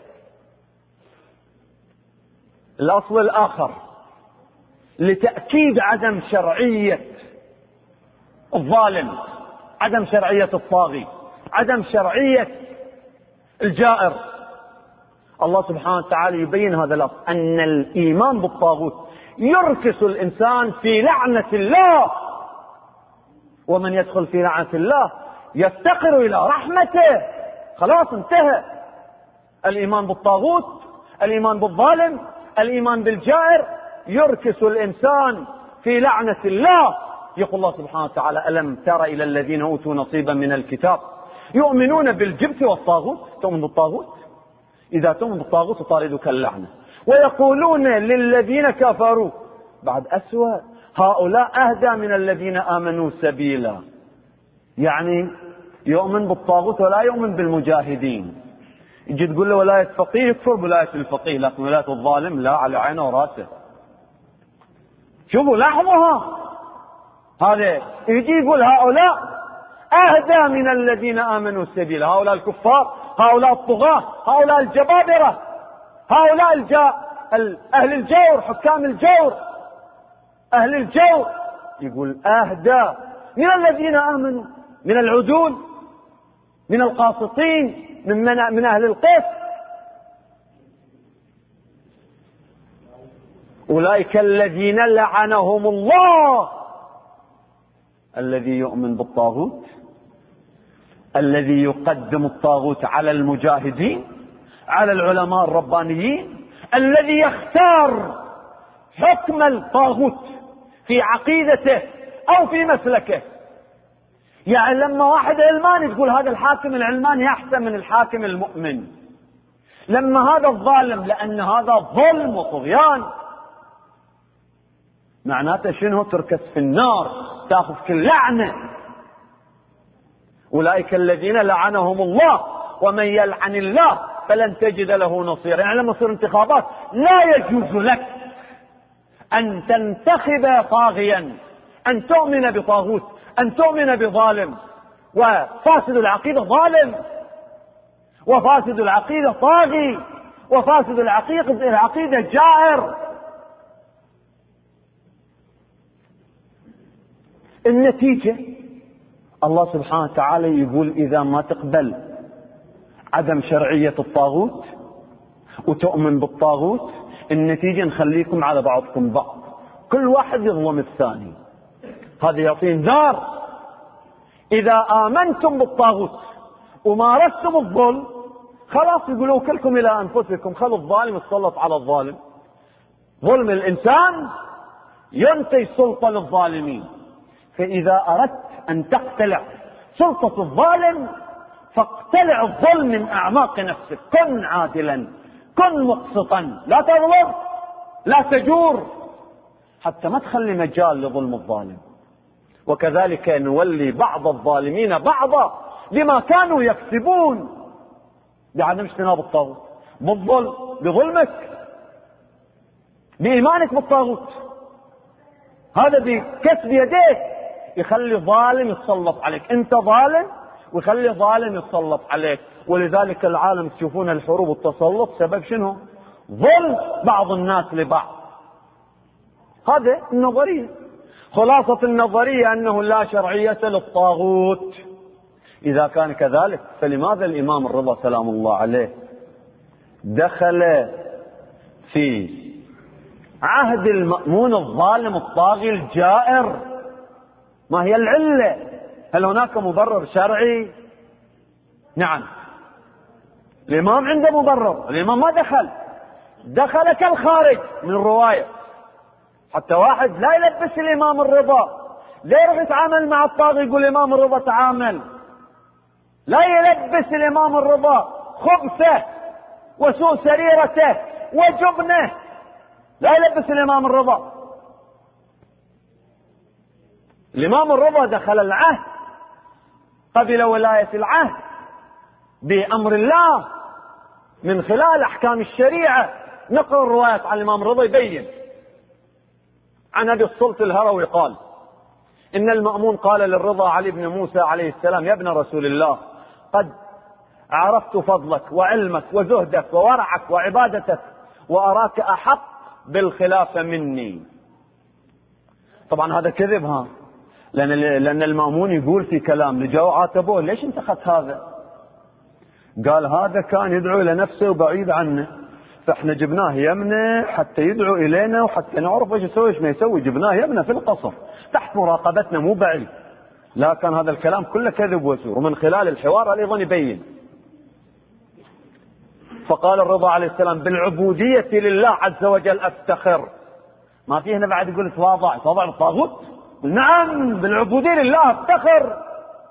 الأصل الآخر لتأكيد عدم شرعية الظالم، عدم شرعية الطاغي، عدم شرعية الجائر، الله سبحانه وتعالى يبين هذا الأصل، أن الإيمان بالطاغوت يركس الإنسان في لعنة الله، ومن يدخل في لعنة الله يفتقر إلى رحمته. خلاص انتهى. الإيمان بالطاغوت، الإيمان بالظالم، الإيمان بالجائر يركس الإنسان في لعنة الله. يقول الله سبحانه وتعالى ألم تر إلى الذين أوتوا نصيبا من الكتاب يؤمنون بالجبت والطاغوت. تؤمن بالطاغوت؟ إذا تؤمن بالطاغوت تطاردك اللعنة. ويقولون للذين كفروا بعد أسوأ هؤلاء أهدى من الذين آمنوا سبيلا. يعني يؤمن بالطاغوت ولا يؤمن بالمجاهدين. يجي تقول له ولاية فقيه، يكفر بولاية الفقيه، لكن ولاية الظالم لا، على عينه وراسه. شوفوا لاحظوها، هذا يجي يقول هؤلاء أهدى من الذين آمنوا السبيل، هؤلاء الكفار، هؤلاء الطغاة، هؤلاء الجبابرة، هؤلاء الجا... أهل الجور، حكام الجور، أهل الجور، يقول أهدى من الذين آمنوا، من العدول، من القاسطين، من, من, من أهل القسط. أولئك الذين لعنهم الله. الذي يؤمن بالطاغوت، الذي يقدم الطاغوت على المجاهدين، على العلماء الربانيين، الذي يختار حكم الطاغوت في عقيدته أو في مسلكه. يعني لما واحد علماني تقول هذا الحاكم العلماني أحسن من الحاكم المؤمن، لما هذا الظالم، لأن هذا ظلم وطغيان، معناته شنو؟ تركز في النار، تأخذ كل لعنة. أولئك الذين لعنهم الله ومن يلعن الله فلن تجد له نصيرا. يعني لما تصير انتخابات لا يجوز لك أن تنتخب طاغيا، أن تؤمن بطاغوت، أن تؤمن بظالم. وفاسد العقيدة ظالم، وفاسد العقيدة طاغي، وفاسد العقيدة العقيدة جائر. النتيجة الله سبحانه وتعالى يقول إذا ما تقبل عدم شرعية الطاغوت وتؤمن بالطاغوت، النتيجة نخليكم على بعضكم بعض، كل واحد يظلم الثاني. هذا يعطي انذار. إذا آمنتم بالطاغوت ومارستم الظلم، خلاص يقولوا كلكم إلى أنفسكم، خلوا الظالم يتسلط على الظالم. ظلم الإنسان ينتج سلطة للظالمين. فإذا أردت أن تقتلع سلطة الظالم فاقتلع الظلم من أعماق نفسك. كن عادلا، كن مقسطا، لا تظلم، لا تجور، حتى ما تخلي مجال لظلم الظالم. وكذلك نولي بعض الظالمين بعضا بما كانوا يكسبون، بعدم اجتناب الطاغوت، بالظلم، بظلمك، بإيمانك بالطاغوت. هذا بكسب يديك يخلي ظالم يتسلط عليك، انت ظالم ويخلي ظالم يتسلط عليك. ولذلك العالم تشوفون الحروب والتسلط سبب شنو؟ ظلم بعض الناس لبعض. هذا النظرية. خلاصة النظرية أنه لا شرعية للطاغوت. إذا كان كذلك فلماذا الإمام الرضا سلام الله عليه دخل في عهد المأمون الظالم الطاغي الجائر؟ ما هي العلة؟ هل هناك مبرر شرعي؟ نعم، الإمام عنده مبرر. الإمام ما دخل، دخل كالخارج من الرواية. حتى واحد لا يلبس الإمام الرضا، لا يروح يتعامل مع الطاغي يقول الإمام الرضا تعامل، لا يلبس الإمام الرضا خبثه وسوء سريرته وجبنه، لا يلبس الإمام الرضا. الإمام الرضا دخل العهد، قبل ولاية العهد بأمر الله من خلال أحكام الشريعة. نقرأ الروايات عن الإمام الرضا يبين. عن أبي الصلت الهروي قال إن المأمون قال للرضا علي بن موسى عليه السلام: يا ابن رسول الله، قد عرفت فضلك وعلمك وزهدك وورعك وعبادتك، وأراك أحق بالخلافة مني. طبعا هذا كذب، ها، لأن, لأن المأمون يقول في كلام لجاءوا عاتبوه: ليش انت أخذت هذا؟ قال: هذا كان يدعو إلى نفسه وبعيد عنه، فاحنا جبناه يمنا حتى يدعو إلينا وحتى نعرف ايش يسوي ايش ما يسوي. جبناه يمنا في القصر تحت مراقبتنا، مو بعيد. لا، كان هذا الكلام كله كذب وزور، ومن خلال الحوار أيضا يبين. فقال الرضا عليه السلام: بالعبودية لله عز وجل أفتخر. ما فيه هنا بعد يقول تواضع، تواضع للطاغوت؟ نعم، بالعبودية لله أفتخر.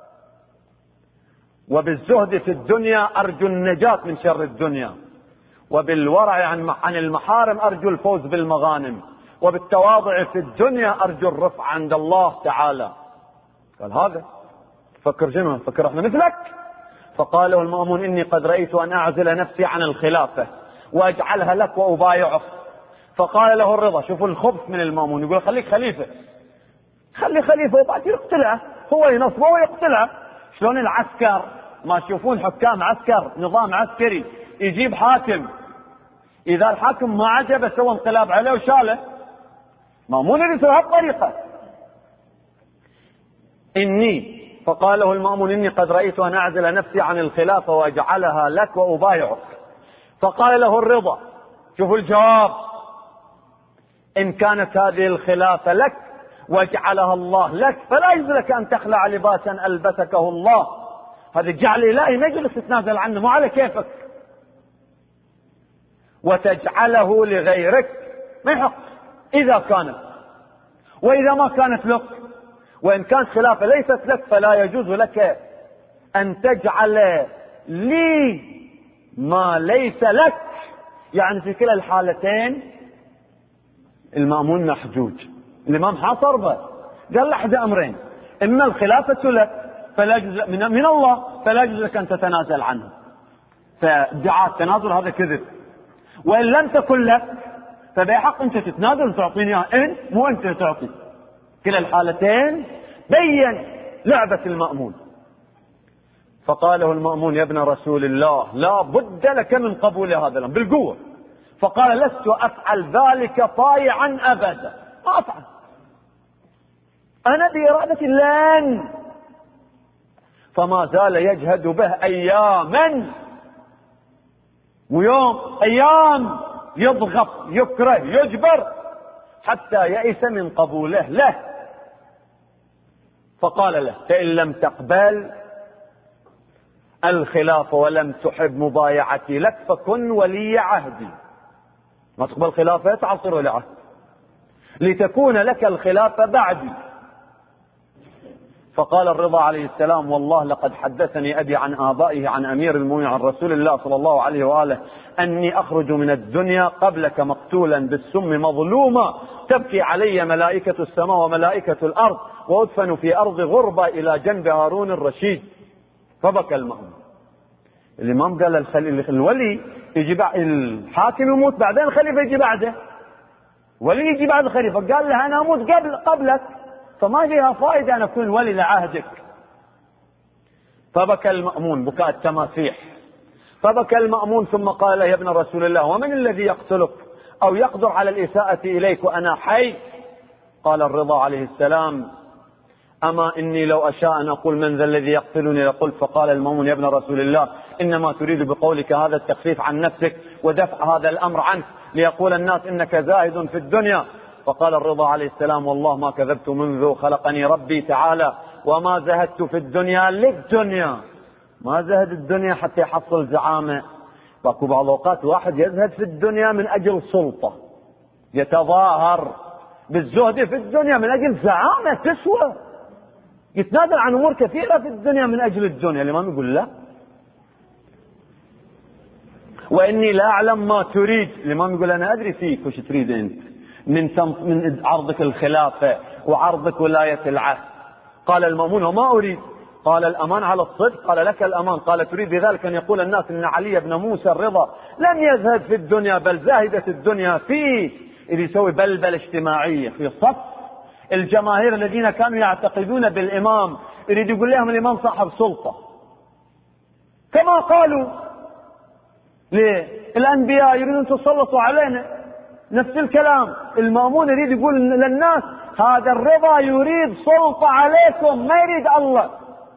وبالزهد في الدنيا أرجو النجاة من شر الدنيا، وبالورع عن المحارم أرجو الفوز بالمغانم، وبالتواضع في الدنيا أرجو الرفع عند الله تعالى. قال: هذا فكر شنو؟ فكر احنا مثلك. فقال له المأمون: إني قد رأيت أن أعزل نفسي عن الخلافة وأجعلها لك وأبايعك. فقال له الرضا، شوفوا الخبث من المأمون، يقول: خليك خليفة، خلي خليفة وبعد يقتلعه، هو ينصبه ويقتلعه. شلون العسكر ما تشوفون حكام عسكر نظام عسكري يجيب حاكم، إذا الحاكم ما عجبه سوى انقلاب عليه وشاله. مأمون يريد بهالطريقة. إني فقال له المأمون إني قد رأيت أن أعزل نفسي عن الخلافة وأجعلها لك وأبايعك. فقال له الرضا، شوفوا الجواب، إن كانت هذه الخلافة لك واجعلها الله لك فلا يجوز لك أن تخلع لباسا ألبسكه الله. هذا جعل إلهي ما يجوز تتنازل عنه، مو على كيفك. وتجعله لغيرك ما يحق إذا كانت، وإذا ما كانت لك، وإن كانت خلافة ليست لك فلا يجوز لك أن تجعل لي ما ليس لك. يعني في كلا الحالتين المأمون محجوج. الإمام حاصر به، قال له أحد أمرين، إما الخلافة لك فلا يجوز من, من الله فلا يجوز لك أن تتنازل عنه، فادعاء التنازل هذا كذب. وإن لم تكن لك فبحق أنت تتنازل وتعطيني إياه، أنت مو أنت تعطي. كلا الحالتين بين لعبة المأمون. فقال له المأمون يا ابن رسول الله لا بد لك من قبول هذا الأمر بالقوة. فقال لست أفعل ذلك طائعا أبدا، ما أفعل، أنا بإرادة لن. فما زال يجهد به أياما ويوم أيام، يضغط يكره يجبر حتى يئس من قبوله له. فقال له فإن لم تقبل الخلافة ولم تحب مبايعتي لك فكن ولي عهدي. ما تقبل خلافة تعال صير ولي عهد لتكون لك الخلافة بعدي. فقال الرضا عليه السلام والله لقد حدثني أبي عن آبائه عن أمير المؤمنين عن رسول الله صلى الله عليه وآله أني أخرج من الدنيا قبلك مقتولا بالسم مظلوما تبكي علي ملائكة السماء وملائكة الأرض وأدفن في أرض غربة إلى جنب هارون الرشيد. فبكى المأمون. الإمام قال الولي يجي بعد الحاكم يموت بعدين الخليفة يجي بعده، ولي يجي بعد الخليفة. قال له أنا أموت قبل قبلك فما فيها فائدة أن أكون ولي لعهدك. فبكى المأمون بكاء التماسيح. فبكى المأمون ثم قال يا ابن رسول الله ومن الذي يقتلك أو يقدر على الإساءة إليك وأنا حي؟ قال الرضا عليه السلام أما إني لو أشاء أن أقول من ذا الذي يقتلني لقلت. فقال المأمون يا ابن رسول الله إنما تريد بقولك هذا التخفيف عن نفسك ودفع هذا الأمر عنك ليقول الناس إنك زاهد في الدنيا. فقال الرضا عليه السلام والله ما كذبت منذ خلقني ربي تعالى وما زهدت في الدنيا للدنيا. ما زهد الدنيا حتى يحصل زعامة. باكو بعض الأوقات واحد يزهد في الدنيا من أجل سلطة، يتظاهر بالزهد في الدنيا من أجل زعامة تسوى، يتنازل عن أمور كثيرة في الدنيا من أجل الدنيا. الإمام يقول لا، وإني لا أعلم ما تريد. الإمام يقول أنا أدري فيك وش تريد أنت من من عرضك الخلافة وعرضك ولاية العهد. قال المأمون وما أريد؟ قال الأمان على الصدق. قال لك الأمان. قال تريد بذلك أن يقول الناس إن علي بن موسى الرضا لم يزهد في الدنيا بل زاهدت الدنيا فيه، إذ يسوي بلبل اجتماعية في صف الجماهير الذين كانوا يعتقدون بالإمام. يريد يقول لهم الإمام صاحب سلطة كما قالوا للأنبياء يريدون تسلطوا علينا. نفس الكلام المأمون يريد يقول للناس هذا الرضا يريد سلطة عليكم ما يريد الله.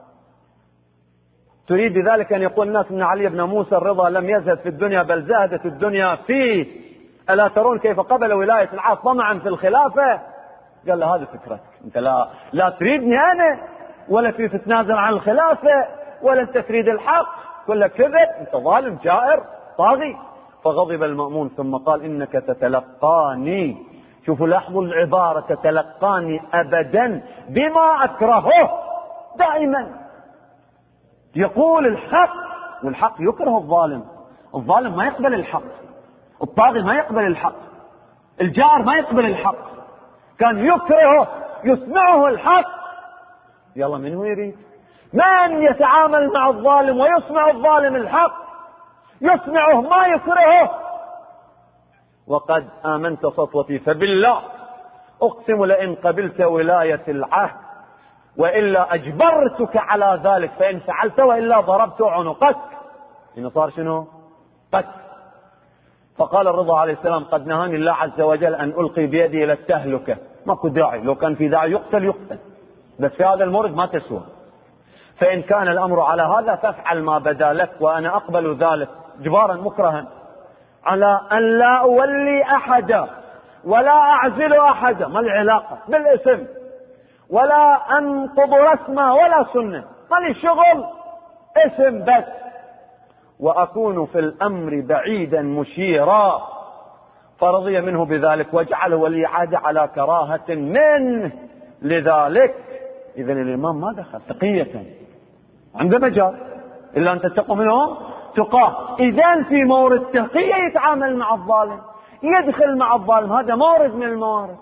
تريد بذلك أن يقول الناس إن علي بن موسى الرضا لم يزهد في الدنيا بل زهدت الدنيا فيه. ألا ترون كيف قبل ولاية العهد طمعا في الخلافة؟ قال له هذه فكرتك أنت، لا لا تريدني أنا ولا تريد تتنازل عن الخلافة ولا أنت تريد الحق، كله كذب، أنت ظالم جائر طاغي. فغضب المأمون ثم قال إنك تتلقاني. شوفوا لاحظوا العبارة تتلقاني أبدا بما أكرهه. دائما يقول الحق والحق يكره الظالم. الظالم ما يقبل الحق، الطاغي ما يقبل الحق، الجائر ما يقبل الحق. كان يكرهه يسمعه الحق. يلا من هو يريد؟ من يتعامل مع الظالم ويسمع الظالم الحق؟ يسمعه ما يكرهه. وقد آمنت سطوتي فبالله أقسم لئن قبلت ولاية العهد وإلا أجبرتك على ذلك، فإن فعلت وإلا ضربت عنقك. إنه صار شنو؟ قتل. فقال الرضا عليه السلام قد نهاني الله عز وجل أن ألقي بيدي إلى التهلكة، ماكو داعي، لو كان في داعي يقتل يقتل، بس في هذا المورد ما تسوى. فإن كان الأمر على هذا فافعل ما بدا لك وأنا أقبل ذلك جبارا مكرها، على أن لا أولي أحدا ولا أعزل أحدا، ما العلاقة بالاسم، ولا أنقض رسمه ولا سنة، ما لي شغل، اسم بس، وأكون في الأمر بعيدا مشيرا. فرضي منه بذلك وجعله ولي عهد على كراهة منه لذلك. إذن الإمام ما دخل تقية، عنده مجال، إلا أن تتقوا منهم تقاه. إذن في مورد تقية يتعامل مع الظالم، يدخل مع الظالم، هذا مورد من الموارد.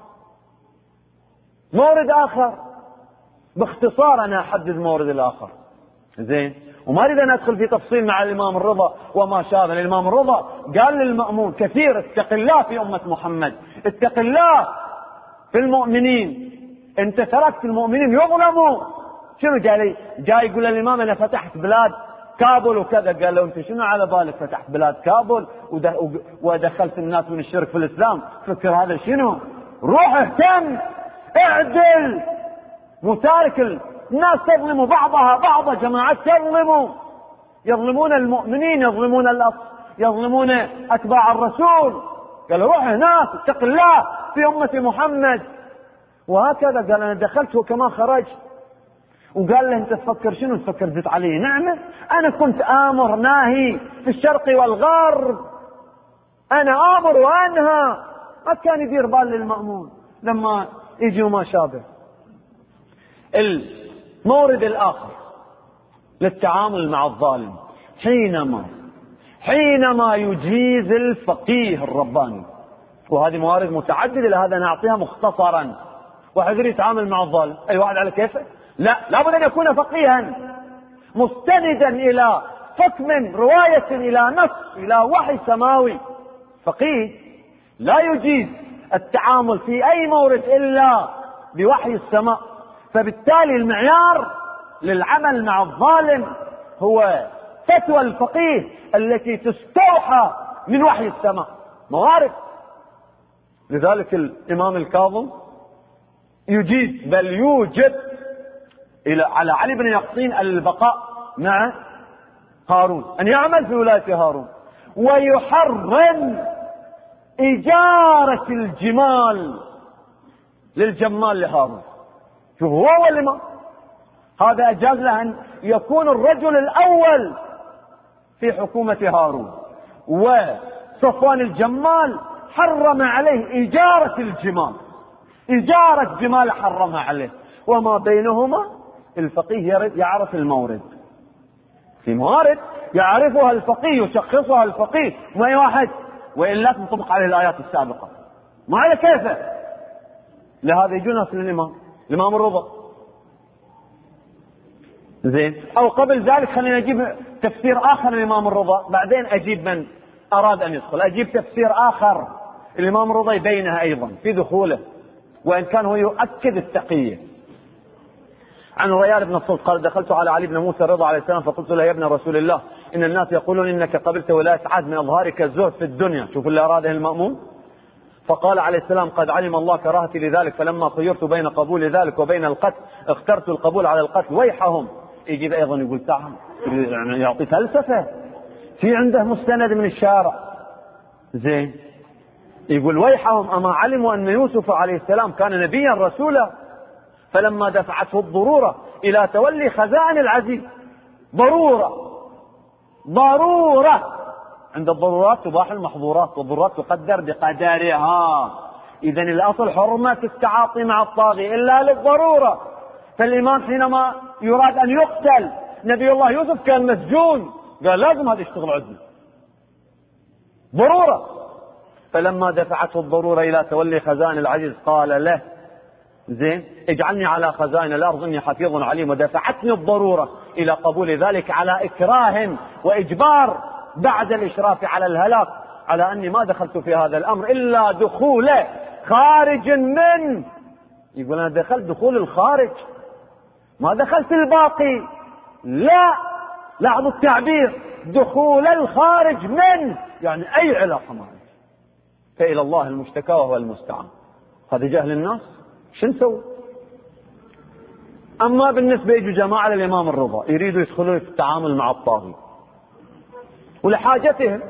مورد آخر باختصار أنا أحدد مورد الآخر، زين، وما أريد أن أدخل في تفصيل مع الإمام الرضا وما شابه. الإمام الرضا قال للمأمون كثير اتق الله في أمة محمد، اتق الله في المؤمنين، أنت تركت المؤمنين يظلموا. شنو جاي جاي يقول للإمام أنا فتحت بلاد كابل وكذا، قال له أنت شنو على بالك فتحت بلاد كابل ودخلت الناس من الشرك في الإسلام؟ فكر هذا شنو؟ روح اهتم، اعدل، مو تارك الناس تظلم بعضها بعضا، جماعات تظلموا، يظلمون المؤمنين، يظلمون الأصل، يظلمون أتباع الرسول. قال روح هناك اتق الله في أمة محمد. وهكذا قال أنا دخلت وكما خرجت. وقال له أنت تفكر شنو؟ تفكر زدت علي نعمة؟ أنا كنت آمر ناهي في الشرق والغرب، أنا آمر وأنهى، ما كان يدير بال للمأمون لما يجي وما شابه. المورد الآخر للتعامل مع الظالم حينما حينما يجيز الفقيه الرباني، وهذه موارد متعددة، لهذا نعطيها مختصرا. واحد يريد يتعامل مع الظالم، أي واحد على كيفه؟ لا، لابد أن يكون فقيها مستندا إلى حكم، رواية إلى نص، إلى وحي سماوي. فقيه لا يجيز التعامل في أي مورد إلا بوحي السماء. فبالتالي المعيار للعمل مع الظالم هو فتوى الفقيه التي تستوحى من وحي السماء، موارد. لذلك الإمام الكاظم يجيز بل يوجب إلى على علي بن يقطين البقاء مع هارون، أن يعمل في ولاية هارون، ويحرم إجارة الجمال للجمال لهارون. شوف هو والإمام هذا أجاز له أن يكون الرجل الأول في حكومة هارون، وصفوان الجمال حرم عليه إجارة الجمال، إجارة جمال حرمها عليه. وما بينهما الفقيه يعرف المورد، في موارد يعرفها الفقيه يشخصها الفقيه، ما أي واحد، وإلا تنطبق عليه الآيات السابقة ما على كيفه. لهذا يجون ناس للإمام الإمام الرضا، زين، أو قبل ذلك خلينا نجيب تفسير آخر للإمام الرضا، بعدين أجيب من أراد أن يدخل، أجيب تفسير آخر الإمام الرضا يبينها أيضا في دخوله، وإن كان هو يؤكد التقية. عن ريان بن الصلت قال دخلت على علي بن موسى الرضا عليه السلام فقلت له يا ابن رسول الله إن الناس يقولون إنك قبلت ولاية عهد من أظهارك الزهد في الدنيا. شوف اللي أراده المأمون. فقال عليه السلام قد علم الله كراهتي لذلك، فلما خيرت بين قبول ذلك وبين القتل اخترت القبول على القتل. ويحهم. يجيب أيضا يقول تعال يعني يعطي فلسفة، في عنده مستند من الشارع، زين، يقول ويحهم أما علموا أن يوسف عليه السلام كان نبيا رسولا فلما دفعته الضرورة إلى تولي خزائن العزيز. ضرورة ضرورة عند الضرورات تباح المحظورات، والضرورات تقدر بقدرها. إذن الأصل حرمة التعاطي مع الطاغي إلا للضرورة. فالإمام حينما يراد أن يقتل نبي الله يوسف كان مسجون، قال لازم هذا يشتغل عندنا، ضرورة. فلما دفعته الضرورة إلى تولي خزائن العزيز قال له زين اجعلني على خزائن الأرض إني حفيظ عليم. ودفعتني الضرورة إلى قبول ذلك على إكراه وإجبار بعد الإشراف على الهلاك، على أني ما دخلت في هذا الأمر إلا دخول خارج من. يقول أنا دخلت دخول الخارج، ما دخلت الباقي. لا، لاحظوا التعبير، دخول الخارج من، يعني أي علاقة معه. فإلى الله المشتكى وهو المستعان. هذا جهل الناس، شو نسوي؟ أما بالنسبة يجوا جماعة للإمام الرضا يريدوا يدخلوا في التعامل مع الطاغوت ولحاجتهم.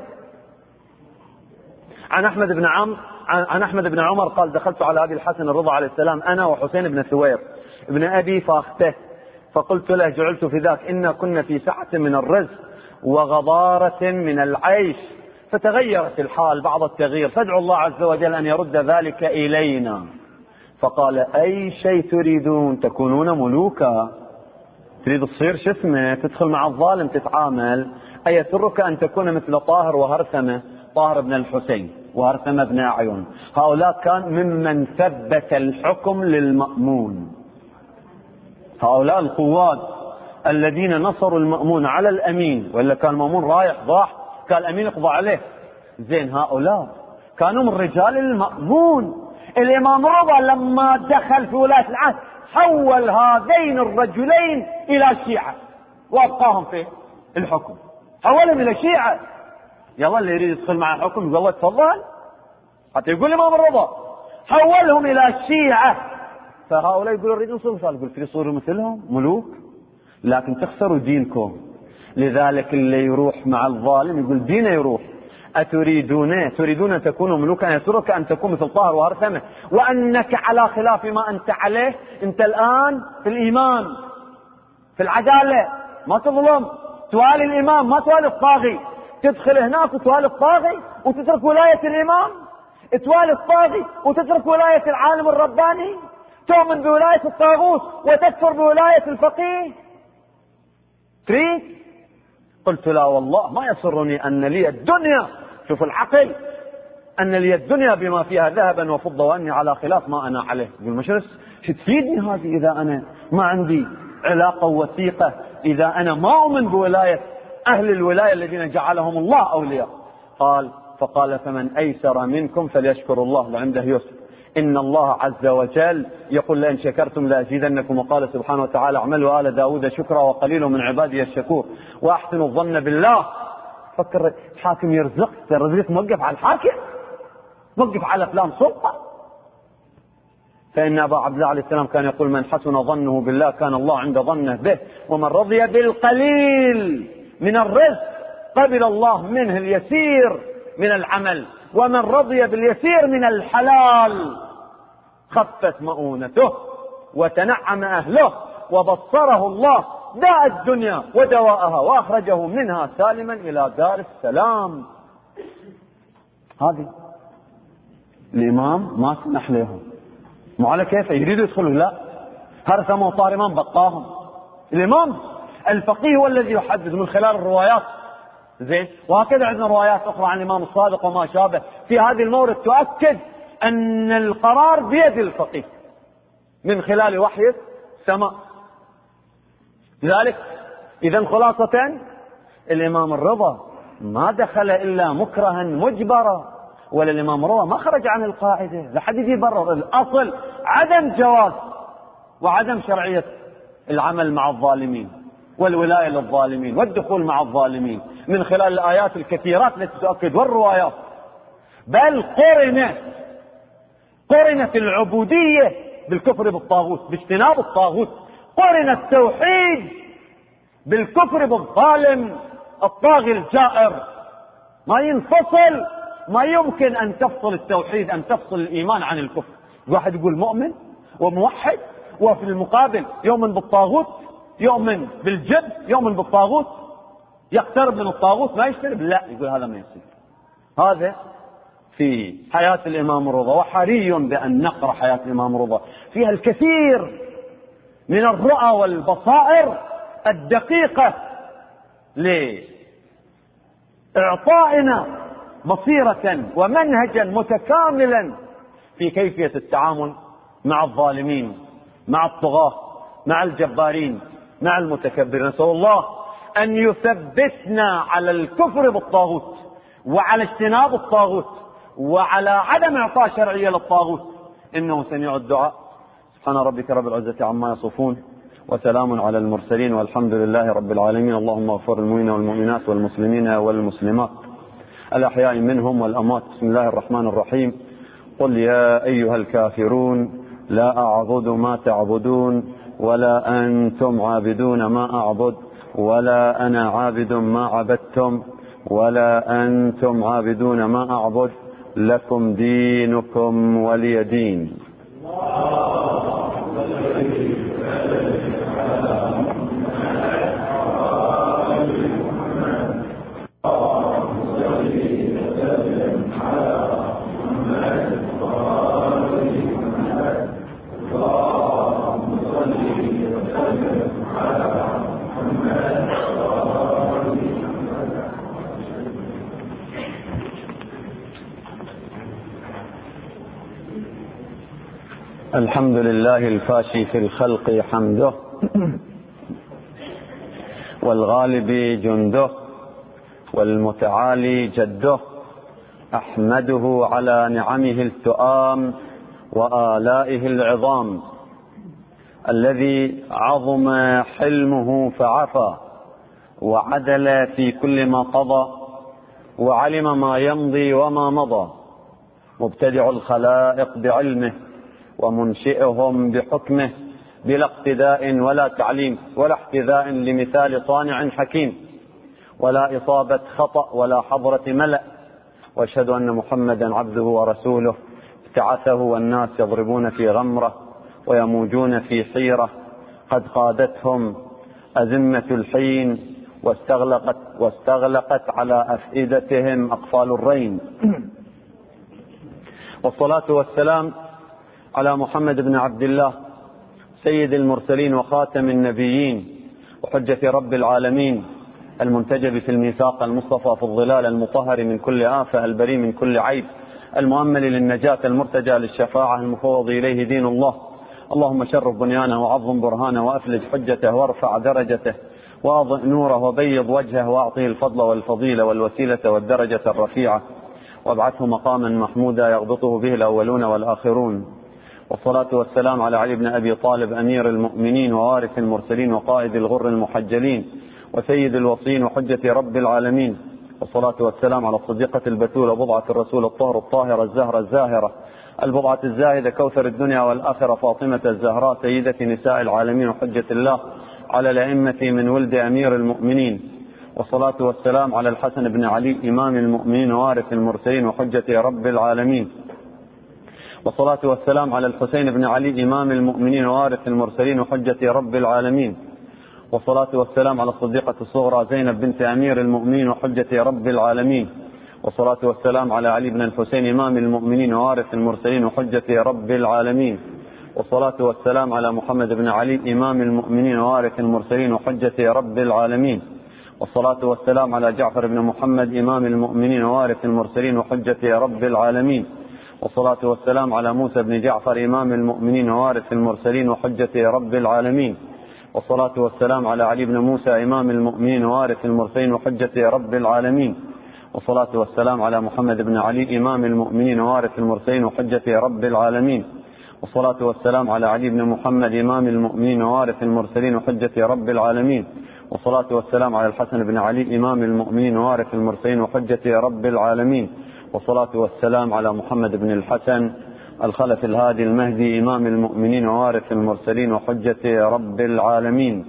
عن أحمد بن عمرو عن أحمد بن عمر قال: دخلت على أبي الحسن الرضا عليه السلام أنا وحسين بن ثوير ابن أبي فاخته، فقلت له: جعلت في ذاك إنا كنا في سعة من الرزق وغضارة من العيش، فتغيرت الحال بعض التغيير، فادعوا الله عز وجل أن يرد ذلك إلينا. فقال: أي شيء تريدون؟ تكونون ملوكا؟ تريد تصير شسمة، تدخل مع الظالم تتعامل؟ أيسرك أن تكون مثل طاهر وهرثمة، طاهر بن الحسين وهرثمة بن أعين؟ هؤلاء كان ممن ثبت الحكم للمأمون. هؤلاء القواد الذين نصروا المأمون على الأمين، وإلا كان المأمون رايح ضاح كان الأمين يقضى عليه. زين، هؤلاء كانوا من رجال المأمون. الإمام رضا لما دخل في ولاية العهد حول هذين الرجلين إلى شيعة وأبقاهم في الحكم، حولهم إلى شيعة. يلا اللي يريد يدخل مع الحكم يقول الله تفضل، حتى يقول الإمام الرضا حولهم إلى شيعة. فهؤلاء يقولوا يريدون يصيروا مثال، يقول في صوروا مثلهم ملوك، لكن تخسروا دينكم. لذلك اللي يروح مع الظالم يقول دينه يروح. أتريدون تريدون أن تكونوا ملوكا؟ يسرك أن تكون مثل طاهر وهرثمة وأنك على خلاف ما أنت عليه. أنت الآن في الإيمان، في العدالة، ما تظلم، توالي الإمام ما توالي الطاغي. تدخل هناك وتوالي الطاغي وتترك ولاية الإمام، توالي الطاغي وتترك ولاية العالم الرباني، تؤمن بولاية الطاغوت وتكفر بولاية الفقيه. تريد؟ قلت لا والله ما يسرني أن لي الدنيا، شوف العقل، أن لي الدنيا بما فيها ذهبا وفضة وأني على خلاف ما أنا عليه. يقول مشرس شو تفيدني هذه إذا أنا ما عندي علاقة وثيقة، إذا أنا ما أؤمن بولاية أهل الولاية الذين جعلهم الله أولياء؟ قال فقال: فمن أيسر منكم فليشكر الله لعنده يسر. إن الله عز وجل يقول: لئن شكرتم لأزيدنكم. وقال سبحانه وتعالى: اعملوا آل داود شكرا وقليل من عبادي الشكور وأحسنوا الظن بالله. فكر الحاكم يرزق، الرزق موقف على الحاكم، موقف على فلان سلطة. فإن أبا عبد الله عليه السلام كان يقول: من حسن ظنه بالله كان الله عند ظنه به، ومن رضي بالقليل من الرزق قبل الله منه اليسير من العمل، ومن رضي باليسير من الحلال خفت مؤونته وتنعم أهله وبصره الله داء الدنيا ودواءها وأخرجه منها سالما إلى دار السلام. هذه الإمام ما سمح لهم، مو على كيف يريدوا يدخلوا، لا، هرثموا وطار إمام بقاهم. الإمام الفقيه هو الذي يحدد من خلال الروايات. زين، وهكذا عندنا روايات أخرى عن الإمام الصادق وما شابه في هذه المورد تؤكد أن القرار بيد الفقيه من خلال وحي السماء. لذلك إذا خلاصة الإمام الرضا ما دخل إلا مكرها مجبرا، ولا الإمام الرضا ما خرج عن القاعدة. لا حد يجي يبرر. الأصل عدم جواز وعدم شرعية العمل مع الظالمين والولاية للظالمين والدخول مع الظالمين من خلال الآيات الكثيرات التي تؤكد والروايات. بل قرنت قرنت العبودية بالكفر بالطاغوت، باجتناب الطاغوت، قرن التوحيد بالكفر بالظالم الطاغي الجائر. ما ينفصل، ما يمكن أن تفصل التوحيد، أن تفصل الإيمان عن الكفر. واحد يقول مؤمن وموحد وفي المقابل يؤمن بالطاغوت، يؤمن بالجبت، يؤمن بالطاغوت، يقترب من الطاغوت ما يشترب، لا، يقول هذا ما يصير. هذا في حياة الإمام الرضا، وحري بأن نقرأ حياة الإمام الرضا، فيها الكثير من الرؤى والبصائر الدقيقة لإعطائنا بصيرة ومنهجا متكاملا في كيفية التعامل مع الظالمين، مع الطغاة، مع الجبارين، مع المتكبرين. نسأل الله أن يثبتنا على الكفر بالطاغوت وعلى اجتناب الطاغوت وعلى عدم إعطاء شرعية للطاغوت، إنه سميع الدعاء. سبحان ربك رب العزة عما يصفون، وسلام على المرسلين، والحمد لله رب العالمين. اللهم اغفر المؤمنين والمؤمنات والمسلمين والمسلمات الأحياء منهم والأموات. بسم الله الرحمن الرحيم. قل يا أيها الكافرون لا أعبد ما تعبدون ولا أنتم عابدون ما أعبد ولا أنا عابد ما عبدتم ولا أنتم عابدون ما أعبد لكم دينكم ولي دين. الحمد لله الفاشي في الخلق حمده، والغالب جنده، والمتعالي جده. أحمده على نعمه التؤام وآلائه العظام، الذي عظم حلمه فعفى وعدل في كل ما قضى وعلم ما يمضي وما مضى. مبتدع الخلائق بعلمه ومنشئهم بحكمه، بلا اقتداء ولا تعليم ولا احتذاء لمثال صانع حكيم، ولا إصابة خطأ ولا حضرة ملأ. وأشهد أن محمدا عبده ورسوله ابتعثه والناس يضربون في غمرة ويموجون في حيرة، قد قادتهم أزمة الحين واستغلقت, واستغلقت على أفئدتهم أقفال الرين. والصلاة والسلام على محمد بن عبد الله سيد المرسلين وخاتم النبيين وحجة رب العالمين، المنتجب في الميثاق، المصطفى في الظلال، المطهر من كل آفة، البري من كل عيب، المؤمل للنجاة، المرتجى للشفاعة، المفوض إليه دين الله. اللهم شرف بنيانه وعظم برهانه وأفلج حجته وارفع درجته وأضئ نوره وبيض وجهه وأعطيه الفضل والفضيلة والوسيلة والدرجة الرفيعة، وابعثه مقاما محمودا يغبطه به الأولون والآخرون. والصلاة والسلام على علي بن أبي طالب أمير المؤمنين ووارث المرسلين وقائد الغر المحجلين وسيد الوصين وحجة رب العالمين. والصلاة والسلام على الصديقة البتولة بضعة الرسول الطاهر الطاهرة الزهرة الزاهرة البضعة الزاهدة كوثر الدنيا والآخرة فاطمة الزهراء سيدة نساء العالمين وحجة الله على الأئمة من ولد أمير المؤمنين. والصلاة والسلام على الحسن بن علي إمام المؤمنين ووارث المرسلين وحجة رب العالمين. والصلاة والسلام على الحسين بن علي إمام المؤمنين ووارث المرسلين وحجة رب العالمين. والصلاة والسلام على الصديقة الصغرى زينب بنت أمير المؤمنين وحجة رب العالمين. والصلاة والسلام على علي بن الحسين إمام المؤمنين ووارث المرسلين وحجة رب العالمين. والصلاة والسلام على محمد بن علي إمام المؤمنين ووارث المرسلين وحجة رب العالمين. والصلاة والسلام على جعفر بن محمد إمام المؤمنين ووارث المرسلين وحجة رب العالمين. والصلاة والسلام على موسى بن جعفر إمام المؤمنين ووارث المرسلين وحجة رب العالمين. والصلاة والسلام على علي بن موسى إمام المؤمنين ووارث المرسلين وحجة رب العالمين. والصلاة والسلام على محمد بن علي إمام المؤمنين ووارث المرسلين وحجة رب العالمين. والصلاة والسلام على علي بن محمد إمام المؤمنين ووارث المرسلين وحجة رب العالمين. والصلاة والسلام على الحسن بن علي إمام المؤمنين ووارث المرسلين وحجة رب العالمين. والصلاة والسلام على محمد بن الحسن الخلف الهادي المهدي إمام المؤمنين ووارث المرسلين وحجة رب العالمين.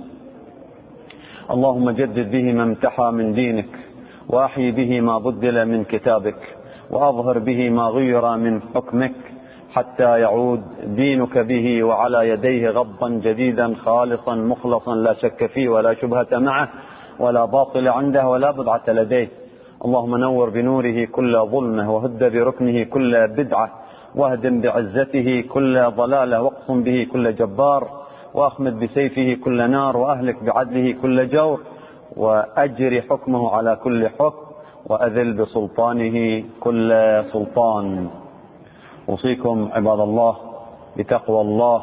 اللهم جدد به ما امتحى من دينك، وأحي به ما بدل من كتابك، وأظهر به ما غير من حكمك، حتى يعود دينك به وعلى يديه غضا جديدا خالصا مخلصا لا شك فيه ولا شبهة معه ولا باطل عنده ولا بضعة لديه. اللهم نور بنوره كل ظلمه، وهد بركنه كل بدعة، واهدم بعزته كل ضلالة، واقصم به كل جبار، واخمد بسيفه كل نار، واهلك بعدله كل جور، وأجري حكمه على كل حكم، وأذل بسلطانه كل سلطان. أوصيكم عباد الله بتقوى الله،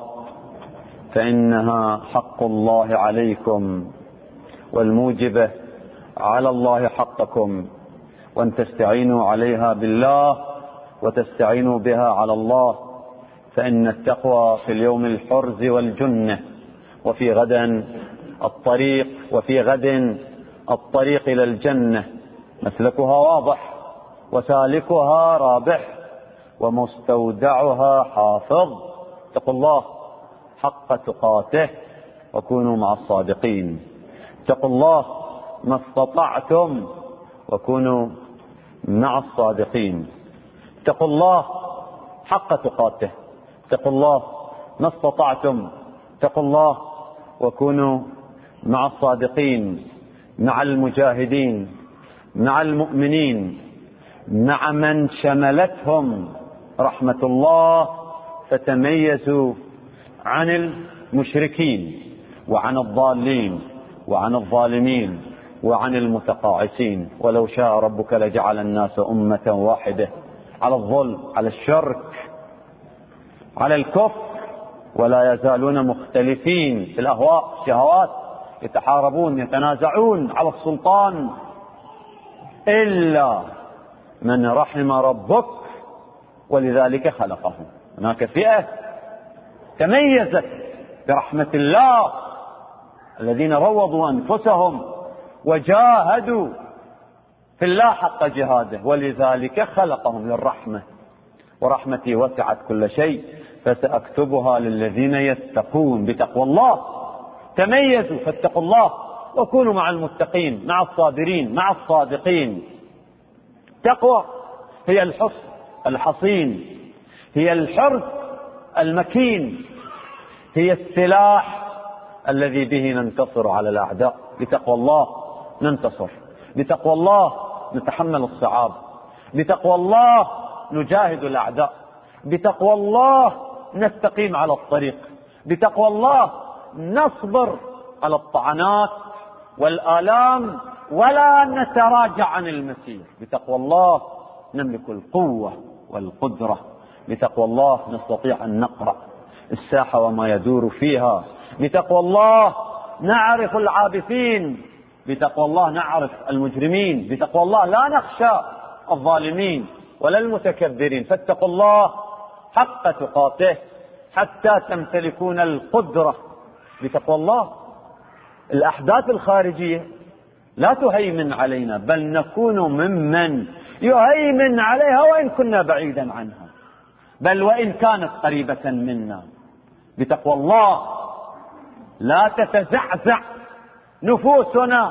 فإنها حق الله عليكم، والموجبة على الله حقكم، وأن تستعينوا عليها بالله وتستعينوا بها على الله، فإن التقوى في اليوم الحرز والجنة، وفي غد الطريق وفي غد الطريق إلى الجنة، مسلكها واضح وسالكها رابح ومستودعها حافظ. اتقوا الله حق تقاته وكونوا مع الصادقين. اتقوا الله ما استطعتم وكونوا مع الصادقين. اتقوا الله حق تقاته. اتقوا الله ما استطعتم. اتقوا الله وكونوا مع الصادقين، مع المجاهدين، مع المؤمنين، مع من شملتهم رحمة الله فتميزوا عن المشركين وعن الضالين وعن الظالمين وعن المتقاعسين. ولو شاء ربك لجعل الناس أمة واحدة على الظلم، على الشرك، على الكفر، ولا يزالون مختلفين في الأهواء الشهوات، يتحاربون يتنازعون على السلطان، إلا من رحم ربك ولذلك خلقهم. هناك فئة تميزت برحمة الله، الذين روضوا أنفسهم وجاهدوا في الله حق جهاده، ولذلك خلقهم للرحمة، ورحمتي وسعت كل شيء فسأكتبها للذين يتقون. بتقوى الله تميزوا، فاتقوا الله وكونوا مع المتقين، مع الصابرين، مع الصادقين. تقوى هي الحصن الحصين، هي الحرث المكين، هي السلاح الذي به ننتصر على الأعداء. بتقوى الله ننتصر، بتقوى الله نتحمل الصعاب، بتقوى الله نجاهد الأعداء، بتقوى الله نستقيم على الطريق، بتقوى الله نصبر على الطعنات والآلام ولا نتراجع عن المسير. بتقوى الله نملك القوة والقدرة، بتقوى الله نستطيع أن نقرأ الساحة وما يدور فيها، بتقوى الله نعرف العابثين، بتقوى الله نعرف المجرمين، بتقوى الله لا نخشى الظالمين ولا المتكبرين. فاتقوا الله حق تقاته حتى تمتلكون القدرة. بتقوى الله الأحداث الخارجية لا تهيمن علينا، بل نكون ممن يهيمن عليها وإن كنا بعيدا عنها، بل وإن كانت قريبة منا. بتقوى الله لا تتزعزع نفوسنا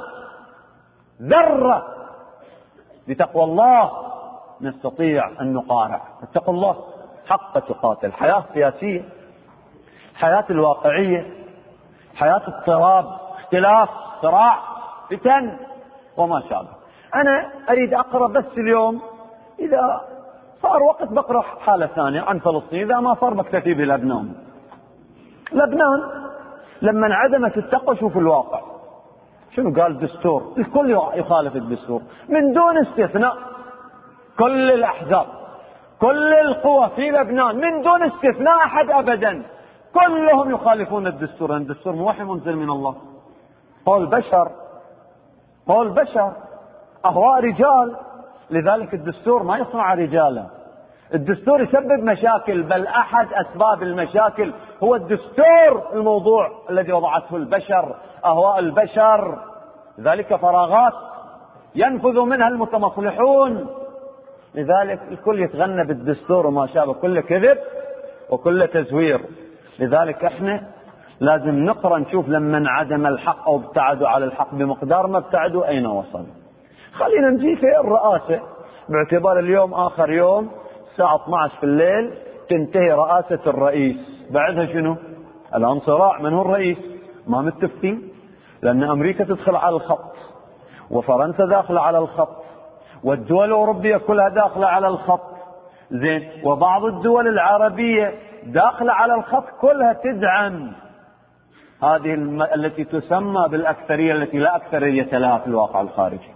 ذرة، بتقوى الله نستطيع أن نقارع. اتقوا الله حق تقاته. الحياة السياسية، حياة الواقعية، حياة اضطراب، اختلاف، صراع، فتن وما شابه. أنا أريد أقرأ بس اليوم، إذا صار وقت بقرأ حالة ثانية عن فلسطين، إذا ما صار بكتفي بلبنان. لبنان لما انعدمت التقوى، شوف الواقع شنو قال الدستور، الكل يخالف الدستور من دون استثناء، كل الأحزاب كل القوى في لبنان من دون استثناء أحد أبدا كلهم يخالفون الدستور. الدستور موحي منزل من الله، قول بشر، قول بشر، أهواء رجال، لذلك الدستور ما يصنع رجالا، الدستور يسبب مشاكل، بل أحد أسباب المشاكل هو الدستور، الموضوع الذي وضعته البشر، أهواء البشر، ذلك فراغات ينفذ منها المتمصلحون، لذلك الكل يتغنى بالدستور وما شابه، كل كذب وكل تزوير. لذلك احنا لازم نقرأ نشوف لما انعدم الحق أو ابتعدوا على الحق بمقدار ما ابتعدوا أين وصلوا. خلينا نجي في الرئاسة، باعتبار اليوم آخر يوم الساعة اثني عشر في الليل تنتهي رئاسة الرئيس، بعدها شنو؟ الآن صراع من هو الرئيس، ما متفقين، لأن أمريكا تدخل على الخط وفرنسا داخلة على الخط والدول الأوروبية كلها داخلة على الخط، زين، وبعض الدول العربية داخلة على الخط، كلها تدعم هذه الم... التي تسمى بالأكثرية التي لا أكثرية لها في الواقع الخارجي،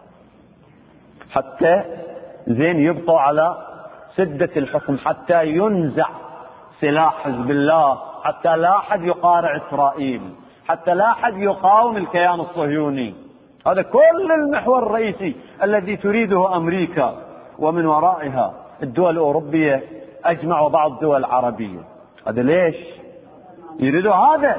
حتى زين يبقوا على سدة الحكم، حتى ينزع سلاح حزب الله، حتى لا أحد يقارع إسرائيل، حتى لا أحد يقاوم الكيان الصهيوني. هذا كل المحور الرئيسي الذي تريده أمريكا، ومن ورائها الدول الأوروبية أجمع وبعض الدول العربية. هذا ليش يريدوا هذا؟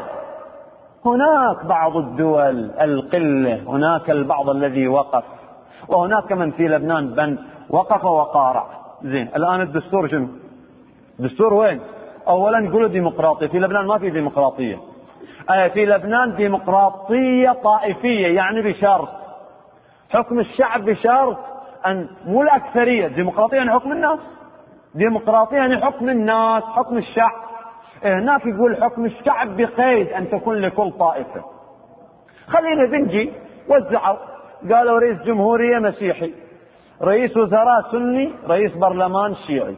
هناك بعض الدول القلة، هناك البعض الذي وقف، وهناك من في لبنان بن وقف وقارع. زين الآن الدستور شنو؟ الدستور وين؟ أولا يقولوا ديمقراطية، في لبنان ما في ديمقراطية. أي في لبنان ديمقراطية طائفية، يعني بشرط حكم الشعب، بشرط أن مو الأكثرية. ديمقراطية يعني حكم الناس، ديمقراطية يعني حكم الناس، حكم الشعب. هناك يقول حكم الشعب بقيد أن تكون لكل طائفة. خلينا بنجي وزعوا، قالوا رئيس جمهورية مسيحي، رئيس وزراء سني، رئيس برلمان شيعي.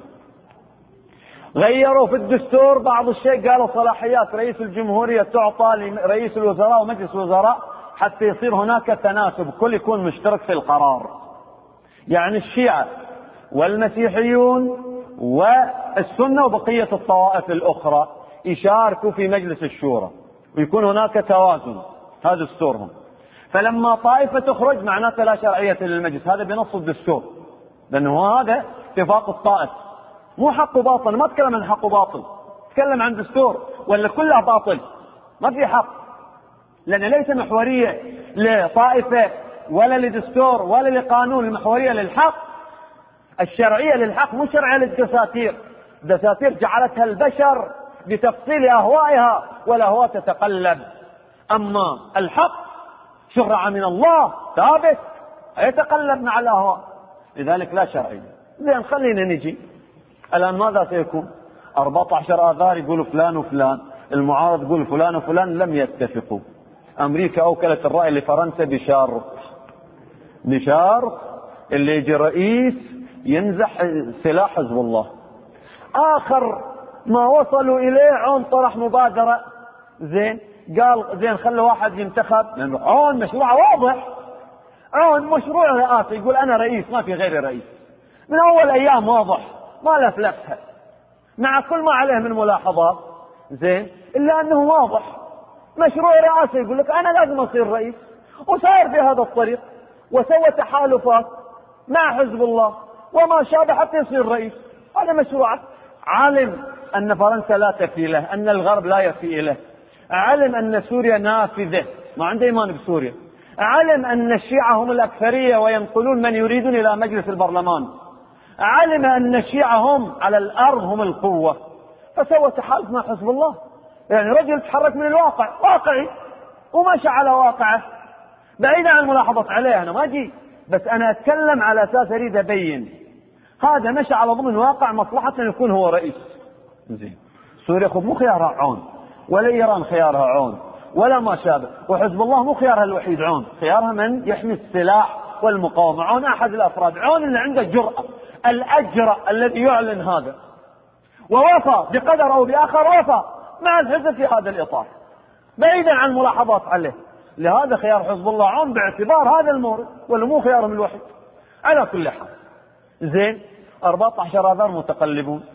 غيروا في الدستور بعض الشيء، قالوا صلاحيات رئيس الجمهورية تعطى لرئيس الوزراء ومجلس الوزراء حتى يصير هناك تناسب، كل يكون مشترك في القرار. يعني الشيعة والمسيحيون والسنة وبقية الطوائف الأخرى يشاركوا في مجلس الشورى ويكون هناك توازن. هذا دستورهم. فلما طائفة تخرج معناته لا شرعية للمجلس، هذا بنص الدستور، لأنه هذا اتفاق الطائف، مو حق وباطل. ما تكلم عن حق وباطل، تكلم عن دستور، ولا كله باطل ما في حق، لأن ليس محورية لطائفة ولا لدستور ولا لقانون، المحورية للحق. الشرعية للحق، مو شرعية للدساتير. الدساتير جعلتها البشر بتفصيل أهوائها، والأهواء تتقلب. أما الحق شرع من الله ثابت، يتقلب مع الأهواء، لذلك لا شرعية. زين خلينا نجي الآن ماذا سيكون؟ أربعة عشر آذار يقولوا فلان وفلان، المعارض يقول فلان وفلان لم يتفقوا. أمريكا أوكلت الرأي لفرنسا بشرط، بشرط اللي يجي رئيس ينزح سلاح حزب الله. آخر ما وصلوا إليه عون طرح مبادرة، زين قال زين خلوا واحد ينتخب، لأنه عون مشروع واضح، عون مشروع رئاسي، يقول أنا رئيس ما في غيري رئيس، من أول أيام واضح ما لفلفها، مع كل ما عليه من ملاحظات، زين إلا أنه واضح مشروع رئاسي، يقول لك أنا لازم أصير رئيس، وسائر في هذا الطريق، وسوى تحالفات مع حزب الله وما شابه حتى يصير رئيس. هذا مشروع. علم أن فرنسا لا تفي له، أن الغرب لا يفي له، علم أن سوريا نافذة، ما عنده إيمان بسوريا، علم أن الشيعة هم الأكثرية وينقلون من يريدون إلى مجلس البرلمان، علم أن الشيعة هم على الأرض هم القوة، فسوى تحالف مع حزب الله. يعني رجل تحرك من الواقع، واقعي، ومشى على واقعه بعيدا عن الملاحظات عليه. أنا ما أجي، بس أنا أتكلم على أساس أريد أبين هذا مشى على ضمن واقع مصلحة أن يكون هو رئيس. زين سوريا خب مو خيارها عون، ولا إيران خيارها عون، ولا ما شابه، وحزب الله مو خيارها الوحيد عون، خيارها من يحمي السلاح والمقاومة، عون أحد الأفراد، عون اللي عنده جرأة، الأجرأ الذي يعلن هذا، ووفى بقدر أو بآخر، وفى مع الحزب في هذا الإطار بعيدا عن الملاحظات عليه. لهذا خيار حزب الله عون باعتبار هذا المورد، ولا مو خيارهم الوحيد. على كل حال زين أربعة عشر آذار متقلبون،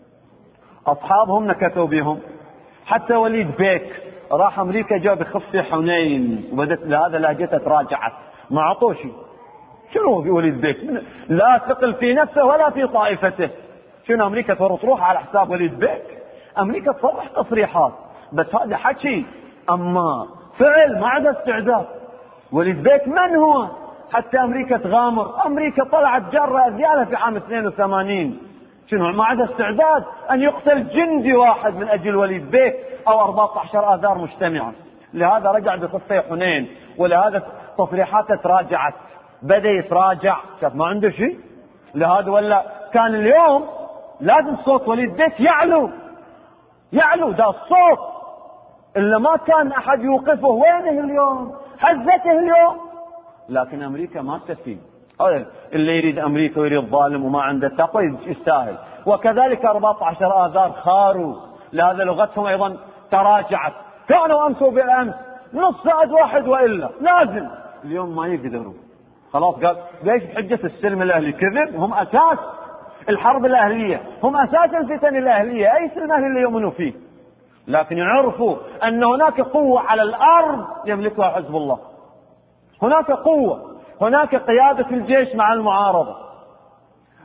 أصحابهم نكتوا بهم، حتى وليد بيك راح أمريكا جاء بخف حنين، وبدت لهذا لهجته تراجعت، ما عطوه شيء. شنو في وليد بيك؟ لا ثقل في نفسه ولا في طائفته. شنو أمريكا تفرط روح على حساب وليد بيك؟ أمريكا تصرح تصريحات، بس هذا حكي، أما فعل ما عدا استعداد. وليد بيك من هو حتى أمريكا تغامر؟ أمريكا طلعت جرة أذيالها في عام اثنين وثمانين، شنو ما عدا استعداد أن يقتل جندي واحد من أجل وليد بيك أو أربعة عشر آذار مجتمعة. لهذا رجع بصفة حنين، ولهذا تصريحاته تراجعت، بدأ يتراجع، شاف ما عنده شيء. لهذا ولا كان اليوم لازم صوت وليد بيك يعلو، يعلو ده الصوت إلا ما كان أحد يوقفه. وينه اليوم؟ حزته اليوم. لكن أمريكا ما تفي، اللي يريد أمريكا ويريد ظالم وما عنده تقوى يستاهل. وكذلك أربعة عشر آذار خاروا، لهذا لغتهم أيضا تراجعت، كانوا أمسوا بالأمس نص ساعة واحد وإلا لازم، اليوم ما يقدروا. خلاص قال ليش بحجة السلم الأهلي؟ كذب، هم أساس الحرب الأهلية، هم أساس الفتن الأهلية، أي سلم أهلي اللي يؤمنوا فيه. لكن يعرفوا أن هناك قوة على الأرض يملكها حزب الله، هناك قوة، هناك قيادة الجيش مع المعارضة،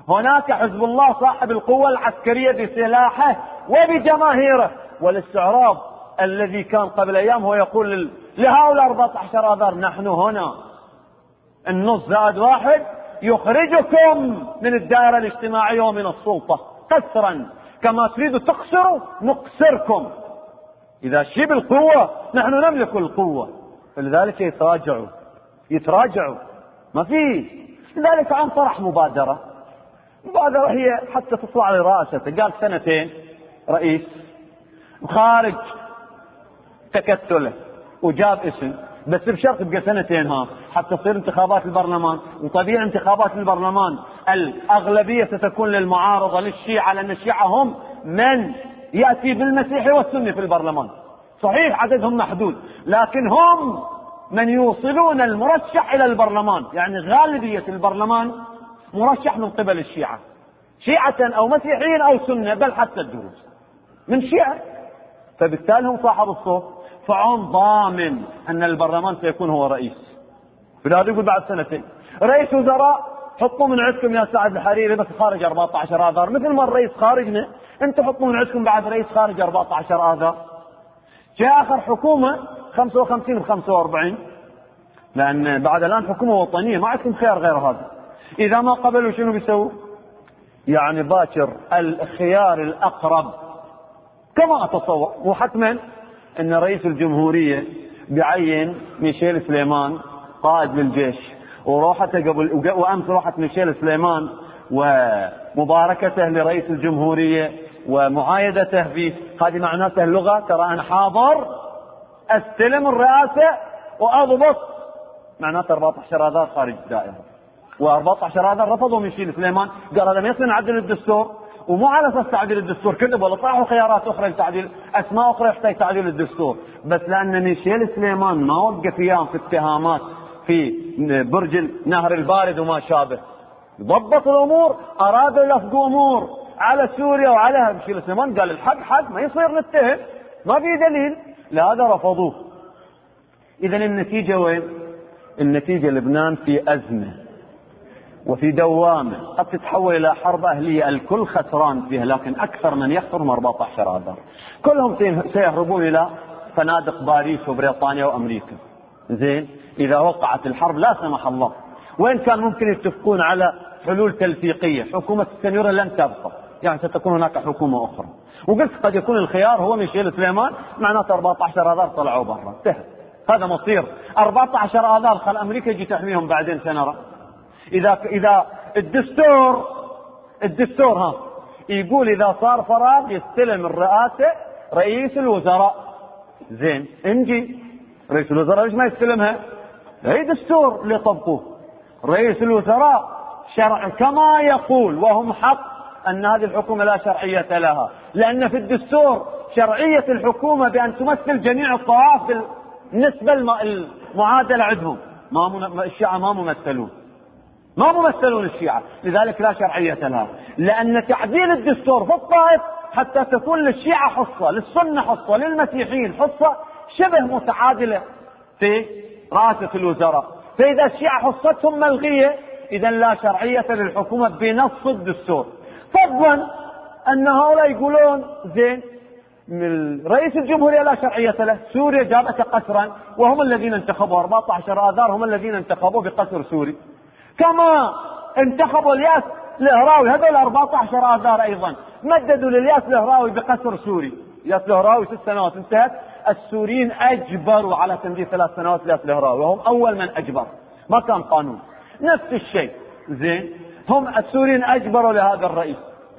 هناك حزب الله صاحب القوة العسكرية بسلاحه وبجماهيره، والاستعراض الذي كان قبل أيام هو يقول لهؤلاء أربعة عشر آذار نحن هنا النص زائد واحد يخرجكم من الدائرة الاجتماعية ومن السلطة قسرا، كما تريدوا تقصروا نقصركم. إذا شيء بالقوة نحن نملك القوة، فلذلك يتراجعوا يتراجعوا ما فيه. لذلك عن طرح مبادرة مبادرة هي حتى تطلع لرئاسته، قال سنتين رئيس خارج تكتله وجاب اسم، بس بشرط تبقى سنتين ها حتى تصير انتخابات البرلمان. وطبيعي انتخابات البرلمان الأغلبية ستكون للمعارضة للشيعة، لأن الشيعة هم من يأتي بالمسيحي والسني في البرلمان. صحيح عددهم محدود، لكن هم من يوصلون المرشح إلى البرلمان، يعني غالبية البرلمان مرشح من قبل الشيعة، شيعة أو مسيحيين أو سنة، بل حتى الدروز من شيعة، فبالتالي هم صاحب الصوت، فعون ضامن أن البرلمان سيكون هو رئيس. فلهذا يقول بعد سنتين رئيس وزراء حطوا من عندكم يا سعد الحريري بس خارج أربعة عشر آذار، مثل ما الرئيس خارجنا انتم حطوا من عندكم بعد رئيس خارج أربعة عشر آذار. جاء آخر حكومة خمسة وخمسين بخمسة وأربعين، لأن بعد الآن حكومة وطنية ما عندكم خيار غير هذا. إذا ما قبلوا شنو بيسووا؟ يعني باكر الخيار الأقرب كما أتصور وحتما أن رئيس الجمهورية بعين ميشيل سليمان قائد للجيش، وروحته قبل وأمس روحت ميشيل سليمان ومباركته لرئيس الجمهورية ومعايدته في هذه معناته اللغة، ترى أنا حاضر استلم الرئاسة وأضبط، معناته أربعة عشر آذار خارج الدائرة. وأربعة عشر آذار رفضوا ميشيل سليمان، قال هذا ما يصير نعدل الدستور، ومو على اساس تعديل الدستور كذب، ولا طرحوا خيارات اخرى لتعديل اسماء اخرى يحتاج تعديل الدستور، بس لان ميشيل سليمان ما وقف ايام في اتهامات في برج نهر البارد وما شابه، ضبط الامور، ارادوا يلفقوا امور على سوريا وعلى ميشيل سليمان قال الحق حق ما يصير نتهم ما في دليل، لهذا رفضوه. اذا النتيجه وين؟ النتيجه لبنان في ازمه وفي دوامة قد تتحول إلى حرب أهلية، الكل خسران فيها، لكن أكثر من يخسر من أربعة عشر آذار. كلهم سيهربون إلى فنادق باريس وبريطانيا وأمريكا. زين إذا وقعت الحرب لا سمح الله، وإن كان ممكن يتفقون على حلول تلفيقية، حكومة السنيورة لن تبقى، يعني ستكون هناك حكومة أخرى. وقلت قد يكون الخيار هو ميشيل سليمان، معناته أربعة عشر آذار طلعوا برا، انتهى، هذا مصير أربعة عشر آذار، خل أمريكا يجي تحميهم بعدين سنرى. إذا إذا الدستور الدستور ها يقول إذا صار فراغ يستلم الرئاسة رئيس الوزراء، زين انجي رئيس الوزراء ليش ما يستلمها؟ هي دستور اللي طبقوه، رئيس الوزراء شرع كما يقول، وهم حق أن هذه الحكومة لا شرعية لها، لأن في الدستور شرعية الحكومة بأن تمثل جميع الطوائف بالنسبة المعادلة عندهم، ما الشيعة ما ممثلون ما ممثلون الشيعة، لذلك لا شرعية لها، لأن تعديل الدستور في الطائف حتى تكون للشيعة حصة، للسنة حصة، للمسيحيين حصة شبه متعادلة في رئاسة الوزراء، فإذا الشيعة حصتهم ملغية إذا لا شرعية للحكومة بنص الدستور. فضلا أن هؤلاء يقولون زين رئيس الجمهورية لا شرعية له، سوريا جابته قسرا وهم الذين انتخبوا أربعة عشر آذار، هم الذين انتخبوا بقسر سوري، كما انتخبوا الياس الهراوي هذول أربعة عشر آذار أيضا مددوا للياس الهراوي بقسر سوري. الياس الهراوي ست سنوات انتهت، السوريين أجبروا على تمديد ثلاث سنوات الياس الهراوي، وهم أول من أجبر، ما كان قانون. نفس الشيء زين هم السوريين أجبروا لهذا الرئيس،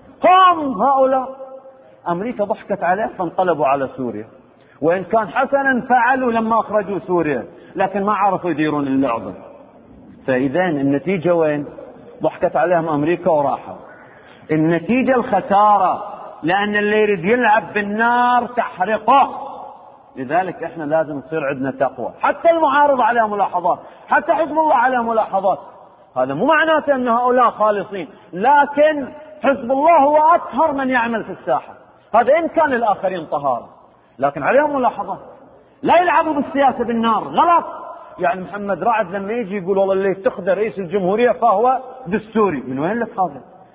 هم هؤلاء أمريكا ضحكت عليه فانقلبوا على سوريا، وإن كان حسنا فعلوا لما أخرجوا سوريا، لكن ما عرفوا يديرون اللعبة. فإذا النتيجة وين؟ ضحكت عليهم أمريكا وراحوا. النتيجة الخسارة، لأن اللي يريد يلعب بالنار تحرقه. لذلك احنا لازم يصير عندنا تقوى، حتى المعارضة عليها ملاحظات، حتى حزب الله عليها ملاحظات، هذا مو معناته أن هؤلاء خالصين، لكن حزب الله هو أطهر من يعمل في الساحة، هذا إن كان الآخرين طهارة، لكن عليهم ملاحظات، لا يلعبوا بالسياسة بالنار، غلط. يعني محمد رعد لما يجي يقول والله اللي يتخذ رئيس الجمهورية فهو دستوري، من وين لك هذا؟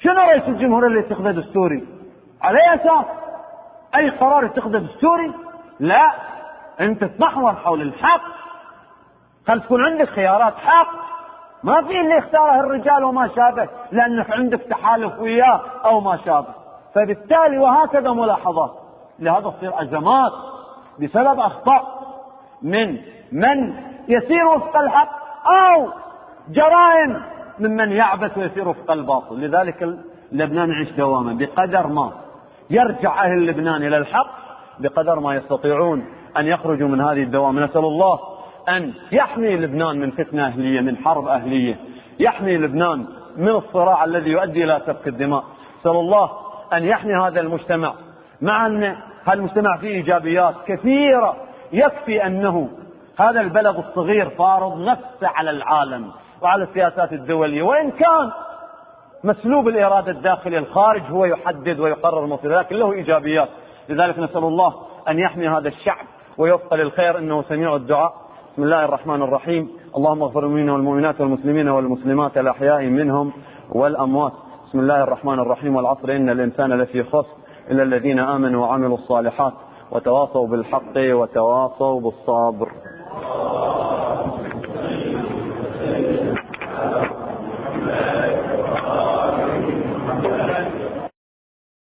شنو رئيس الجمهورية اللي يتخذه دستوري؟ على أي أساس؟ أي قرار يتخذه دستوري؟ لا، أنت تتمحور حول الحق، خل تكون عندك خيارات حق، ما في اللي يختاره الرجال وما شابه لأنك عندك تحالف وياه أو ما شابه. فبالتالي وهكذا ملاحظات، لهذا تصير أزمات بسبب أخطاء من من يسير وفق الحق أو جرائم ممن يعبث ويسير وفق الباطل. لذلك لبنان يعيش دواما، بقدر ما يرجع أهل لبنان إلى الحق بقدر ما يستطيعون أن يخرجوا من هذه الدوامة. نسأل الله أن يحمي لبنان من فتنة أهلية، من حرب أهلية، يحمي لبنان من الصراع الذي يؤدي إلى سفك الدماء. نسأل الله أن يحمي هذا المجتمع، مع أن هذا المجتمع فيه إيجابيات كثيرة، يكفي أنه هذا البلد الصغير فارض نفسه على العالم وعلى السياسات الدولية، وإن كان مسلوب الإرادة الداخلي الخارج هو يحدد ويقرر مصيره، لكن له إيجابيات. لذلك نسأل الله أن يحمي هذا الشعب ويوفق للخير، إنه سميع الدعاء. بسم الله الرحمن الرحيم. اللهم اغفر للمؤمنين والمؤمنات والمسلمين والمسلمات الأحياء منهم والأموات. بسم الله الرحمن الرحيم. والعصر إن الإنسان لفي خسر إلا الذين آمنوا وعملوا الصالحات وتواصوا بالحق وتواصوا بالصبر.